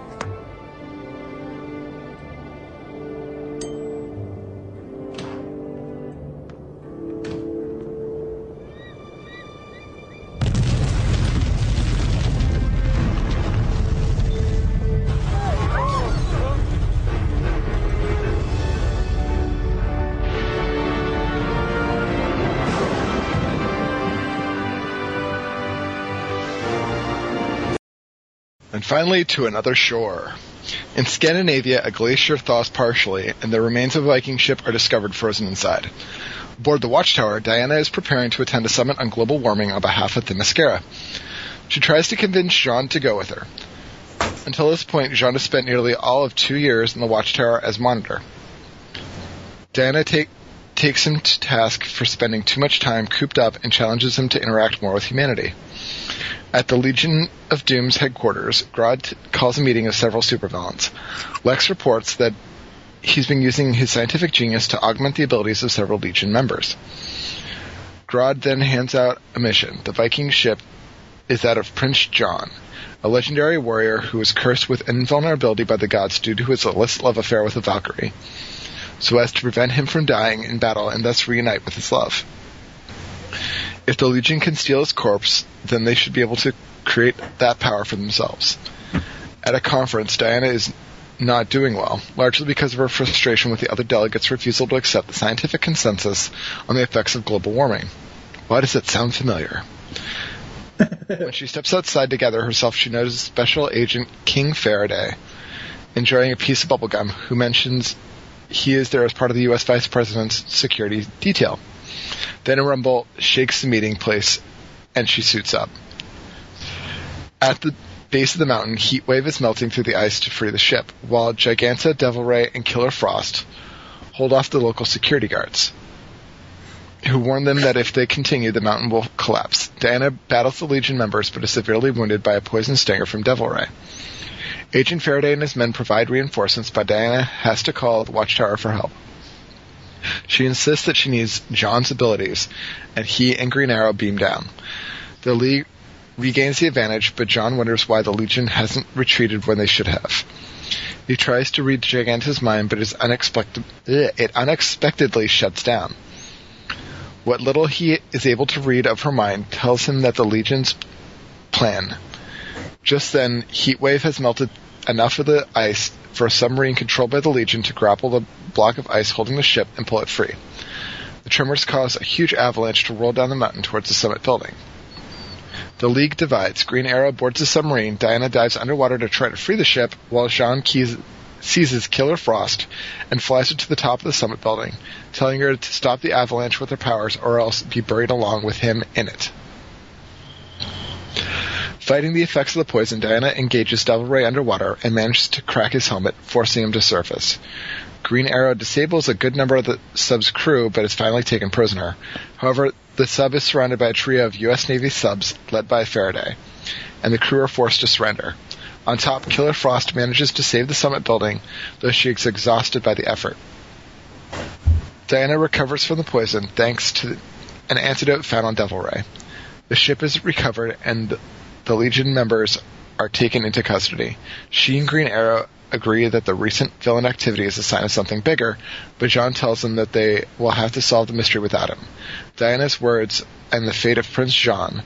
And finally, to another shore. In Scandinavia, a glacier thaws partially, and the remains of a Viking ship are discovered frozen inside. Aboard the Watchtower, Diana is preparing to attend a summit on global warming on behalf of Themyscira. She tries to convince Jean to go with her. Until this point, Jean has spent nearly all of 2 years in the Watchtower as monitor. Diana takes him to task for spending too much time cooped up and challenges him to interact more with humanity. At the Legion of Doom's headquarters, Grodd calls a meeting of several supervillains. Lex reports that he's been using his scientific genius to augment the abilities of several Legion members. Grodd then hands out a mission. The Viking ship is that of Prince John, a legendary warrior who was cursed with invulnerability by the gods due to his illicit love affair with a Valkyrie, so as to prevent him from dying in battle and thus reunite with his love. If the Legion can steal his corpse, then they should be able to create that power for themselves. At a conference, Diana is not doing well, largely because of her frustration with the other delegates' refusal to accept the scientific consensus on the effects of global warming. Why does it sound familiar? When she steps outside to gather herself, she notices Special Agent King Faraday enjoying a piece of bubblegum, who mentions he is there as part of the U.S. Vice President's security detail. Then a rumble shakes the meeting place, and she suits up. At the base of the mountain, Heatwave is melting through the ice to free the ship, while Giganta, Devil Ray, and Killer Frost hold off the local security guards, who warn them that if they continue, the mountain will collapse. Diana battles the Legion members, but is severely wounded by a poison stinger from Devil Ray. Agent Faraday and his men provide reinforcements, but Diana has to call the Watchtower for help. She insists that she needs John's abilities, and he and Green Arrow beam down. The League regains the advantage, but John wonders why the Legion hasn't retreated when they should have. He tries to read Giganta's mind, but it unexpectedly shuts down. What little he is able to read of her mind tells him that the Legion's plan. Just then, Heatwave has melted enough of the ice for a submarine controlled by the Legion to grapple the block of ice holding the ship and pull it free. The tremors cause a huge avalanche to roll down the mountain towards the summit building. The League divides. Green Arrow boards the submarine. Diana dives underwater to try to free the ship, while Jean seizes Killer Frost and flies her to the top of the summit building, telling her to stop the avalanche with her powers or else be buried along with him in it. Fighting the effects of the poison, Diana engages Devil Ray underwater and manages to crack his helmet, forcing him to surface. Green Arrow disables a good number of the sub's crew, but is finally taken prisoner. However, the sub is surrounded by a trio of U.S. Navy subs led by Faraday, and the crew are forced to surrender. On top, Killer Frost manages to save the summit building, though she is exhausted by the effort. Diana recovers from the poison thanks to an antidote found on Devil Ray. The ship is recovered, and the Legion members are taken into custody. She and Green Arrow agree that the recent villain activity is a sign of something bigger, but John tells them that they will have to solve the mystery without him. Diana's words and the fate of Prince John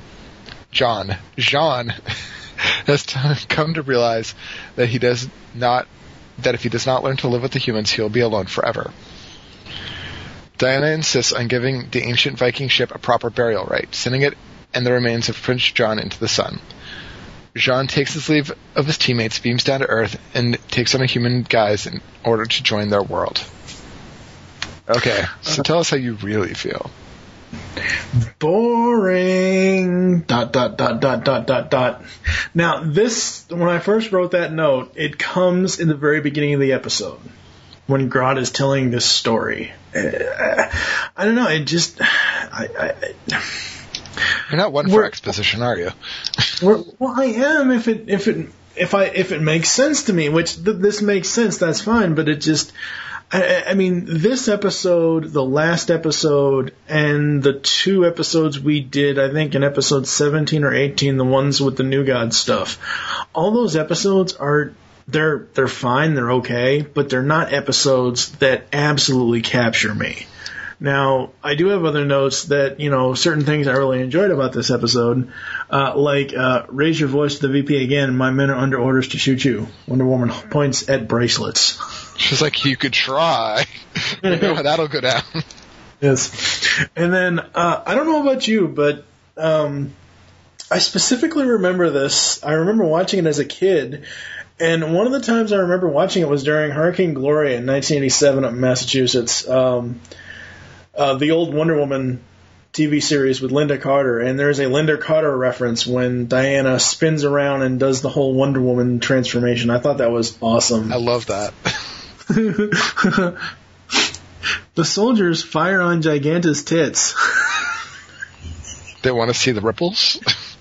has come to realize that if he does not learn to live with the humans, he will be alone forever. Diana insists on giving the ancient Viking ship a proper burial rite, sending it and the remains of Prince John into the sun. Jean takes his leave of his teammates, beams down to Earth, and takes on a human guise in order to join their world. Okay, so tell us how you really feel. Boring. ... Now, this, when I first wrote that note, it comes in the very beginning of the episode, when Grodd is telling this story. I don't know, it just... You're not one for exposition, are you? Well, I am if it makes sense to me, which this makes sense, that's fine, but it just... I mean, this episode, the last episode, and the 2 episodes we did, I think in episode 17 or 18, the ones with the New God stuff, all those episodes they're fine, they're okay, but they're not episodes that absolutely capture me. Now, I do have other notes that, certain things I really enjoyed about this episode, like raise your voice to the VP again, my men are under orders to shoot you. Wonder Woman points at bracelets. She's like, you could try. You know how that'll go down. Yes. And then, I don't know about you, but I specifically remember this. I remember watching it as a kid, and one of the times I remember watching it was during Hurricane Gloria in 1987 up in Massachusetts. The old Wonder Woman TV series with Linda Carter, and there's a Linda Carter reference when Diana spins around and does the whole Wonder Woman transformation. I thought that was awesome. I love that. The soldiers fire on Giganta's tits. They want to see the ripples?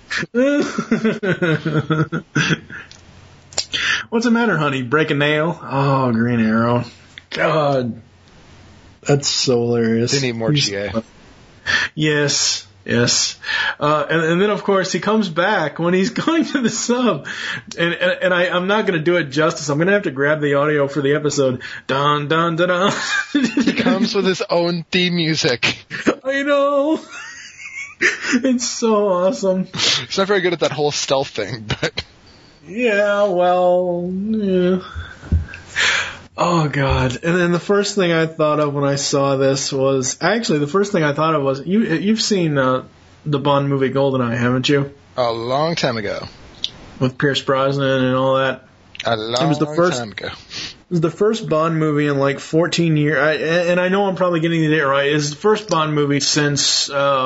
What's the matter, honey? Break a nail? Oh, Green Arrow. God. That's so hilarious. They need more GA. Yes. And then, of course, he comes back when he's going to the sub. And I'm not going to do it justice. I'm going to have to grab the audio for the episode. Dun, dun, dun, dun. He comes with his own theme music. I know. It's so awesome. He's not very good at that whole stealth thing, but... Yeah, well... Yeah. Oh, God. And then the first thing I thought of when I saw this was... Actually, the first thing I thought of was... You've seen the Bond movie GoldenEye, haven't you? A long time ago. With Pierce Brosnan and all that. A long time ago. It was the first Bond movie in like 14 years. And I know I'm probably getting the date right. It's the first Bond movie since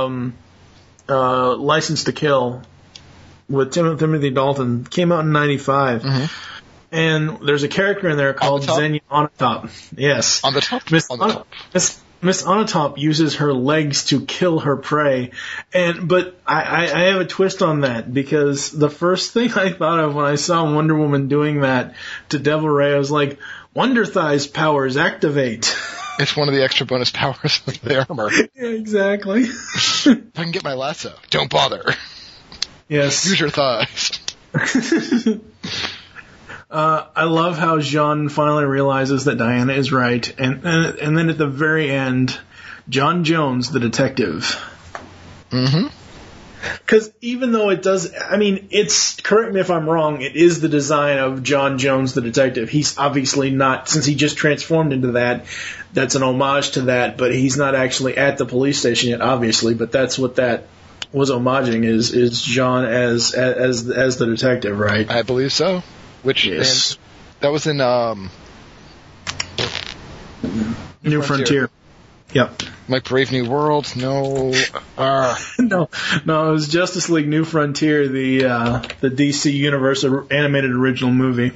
License to Kill with Timothy Dalton. Came out in 95. Mm-hmm. And there's a character in there called Xenia Onatopp. Yes. On the top? Miss Onatopp uses her legs to kill her prey. But I have a twist on that, because the first thing I thought of when I saw Wonder Woman doing that to Devil Ray, I was like, Wonder Thigh's powers activate. It's one of the extra bonus powers of the armor. Yeah, exactly. If I can get my lasso, don't bother. Yes. Use your thighs. I love how Jean finally realizes that Diana is right, and then at the very end, John Jones, the detective. Mm-hmm. Because even though it does, I mean, correct me if I'm wrong, it is the design of John Jones, the detective. He's obviously not, since he just transformed into that, that's an homage to that, but he's not actually at the police station yet, obviously, but that's what that was homaging, is John as the detective, right? I believe so. Which, yes. That was in New Frontier. Yep. Like Brave New World? No. No, it was Justice League New Frontier, the DC Universe animated original movie.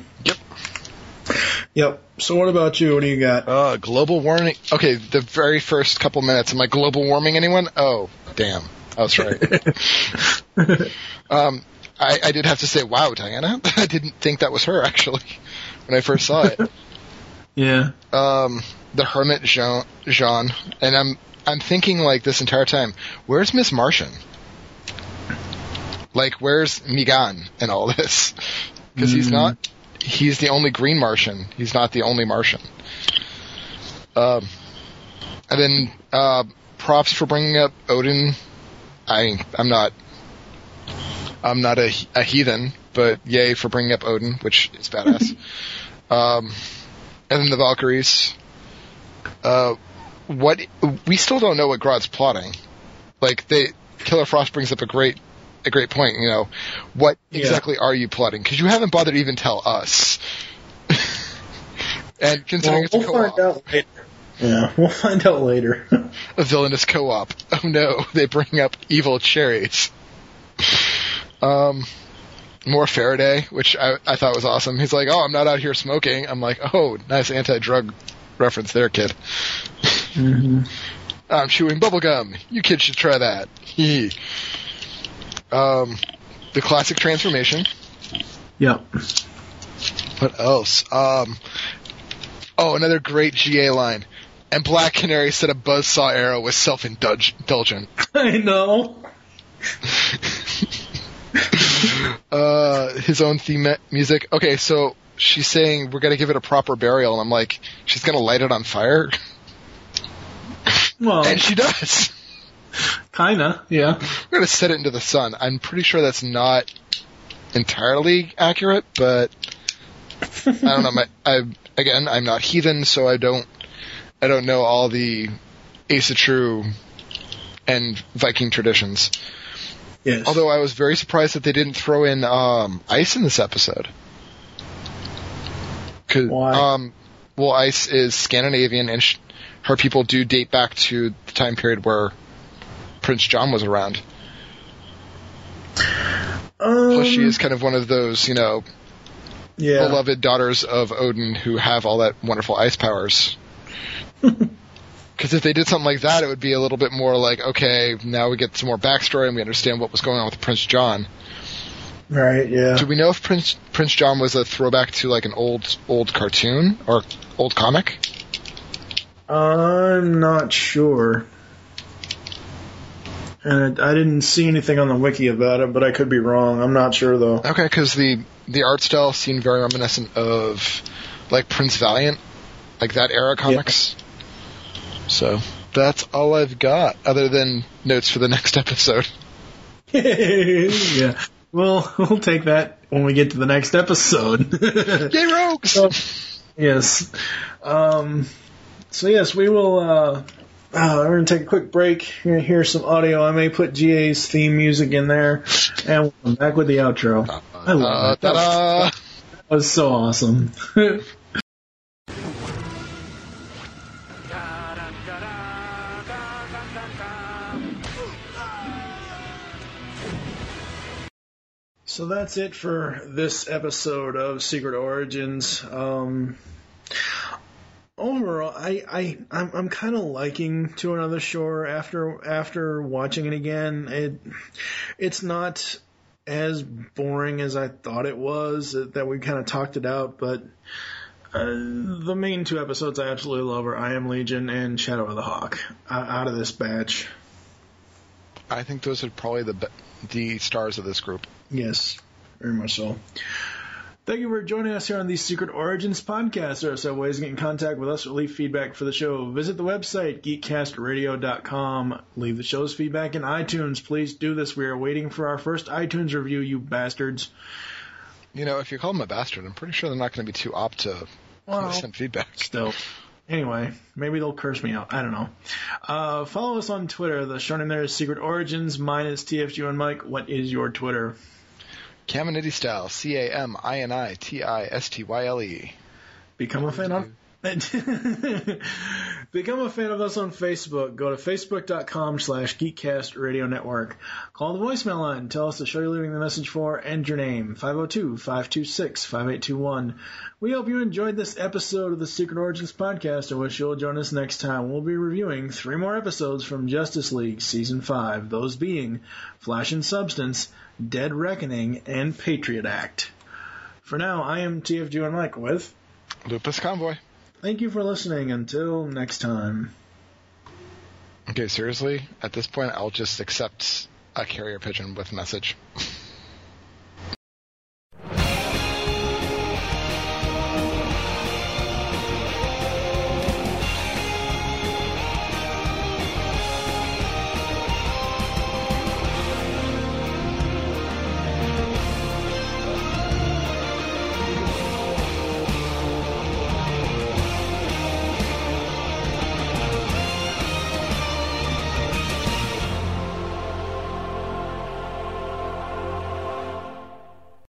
Yep. So what about you? What do you got? Global warming. Okay, the very first couple minutes. Am I global warming anyone? Oh, damn. I was right. I did have to say, wow, Diana. I didn't think that was her, actually, when I first saw it. Yeah. The Hermit Jean, and I'm thinking, like, this entire time, where's Miss Martian? Like, where's Migan in all this? Because he's the only green Martian. He's not the only Martian. And then, props for bringing up Odin. I'm not a heathen, but yay for bringing up Odin, which is badass. And then the Valkyries. We still don't know what Grodd's plotting. Like, Killer Frost brings up a great point. You know, what exactly are you plotting? Because you haven't bothered to even tell us. And considering it's a co-op. Find out later. Yeah, we'll find out later. A villainous co-op. Oh no, they bring up evil cherries. More Faraday, which I thought was awesome. He's like, oh, I'm not out here smoking. I'm like, oh, nice anti-drug reference there, kid. Mm-hmm. I'm chewing bubblegum. You kids should try that. The classic transformation. Yep. What else? Another great GA line. And Black Canary said a buzzsaw arrow was self-indulgent. I know. His own theme music. Okay, so she's saying we're going to give it a proper burial, and I'm like, she's going to light it on fire? Well, and she does. Kinda, yeah. We're going to set it into the sun. I'm pretty sure that's not entirely accurate, but I don't know. I'm not heathen, so I don't know all the Ace of True and Viking traditions. Yes. Although I was very surprised that they didn't throw in ice in this episode. Why? Well, ice is Scandinavian, and her people do date back to the time period where Prince John was around. Plus, she is kind of one of those, beloved daughters of Odin who have all that wonderful ice powers. Because if they did something like that, it would be a little bit more like, okay, now we get some more backstory and we understand what was going on with Prince John. Right, yeah. Do we know if Prince John was a throwback to like an old cartoon or old comic? I'm not sure. And I didn't see anything on the wiki about it, but I could be wrong. I'm not sure, though. Okay, because the art style seemed very reminiscent of, like, Prince Valiant, like that era comics. Yeah. So, that's all I've got, other than notes for the next episode. Yeah. Well, we'll take that when we get to the next episode. Yay, rogues! Yes. So, yes, we will... we're going to take a quick break. You're going to hear some audio. I may put GA's theme music in there. And we'll come back with the outro. I love that. That was so awesome. So that's it for this episode of Secret Origins. Overall, I'm kind of liking To Another Shore after watching it again. It's not as boring as I thought it was, that we kind of talked it out, but the main two episodes I absolutely love are I Am Legion and Shadow of the Hawk out of this batch. I think those are probably the stars of this group. Yes, very much so. Thank you for joining us here on the Secret Origins podcast. There are several ways to get in contact with us or leave feedback for the show. Visit the website, geekcastradio.com. Leave the show's feedback in iTunes. Please do this. We are waiting for our first iTunes review, you bastards. If you call them a bastard, I'm pretty sure they're not going to be too opt to send feedback. Still. Anyway, maybe they'll curse me out. I don't know. Follow us on Twitter. The show name there is Secret Origins. Mine is TFG and Mike. What is your Twitter? Caminiti Style, CAMINITISTYLE. Become a fan of Become a fan of us on Facebook. Go to facebook.com/GeekCastRadioNetwork. Call the voicemail line. Tell us the show you're leaving the message for and your name. 502-526-5821. We hope you enjoyed this episode of the Secret Origins podcast. I wish you'll join us next time. We'll be reviewing 3 more episodes from Justice League Season 5. Those being Flash and Substance, Dead Reckoning, and Patriot Act. For now, I am TFG and Mike with Lupus Convoy. Thank you for listening. Until next time. Okay, seriously? At this point, I'll just accept a carrier pigeon with message.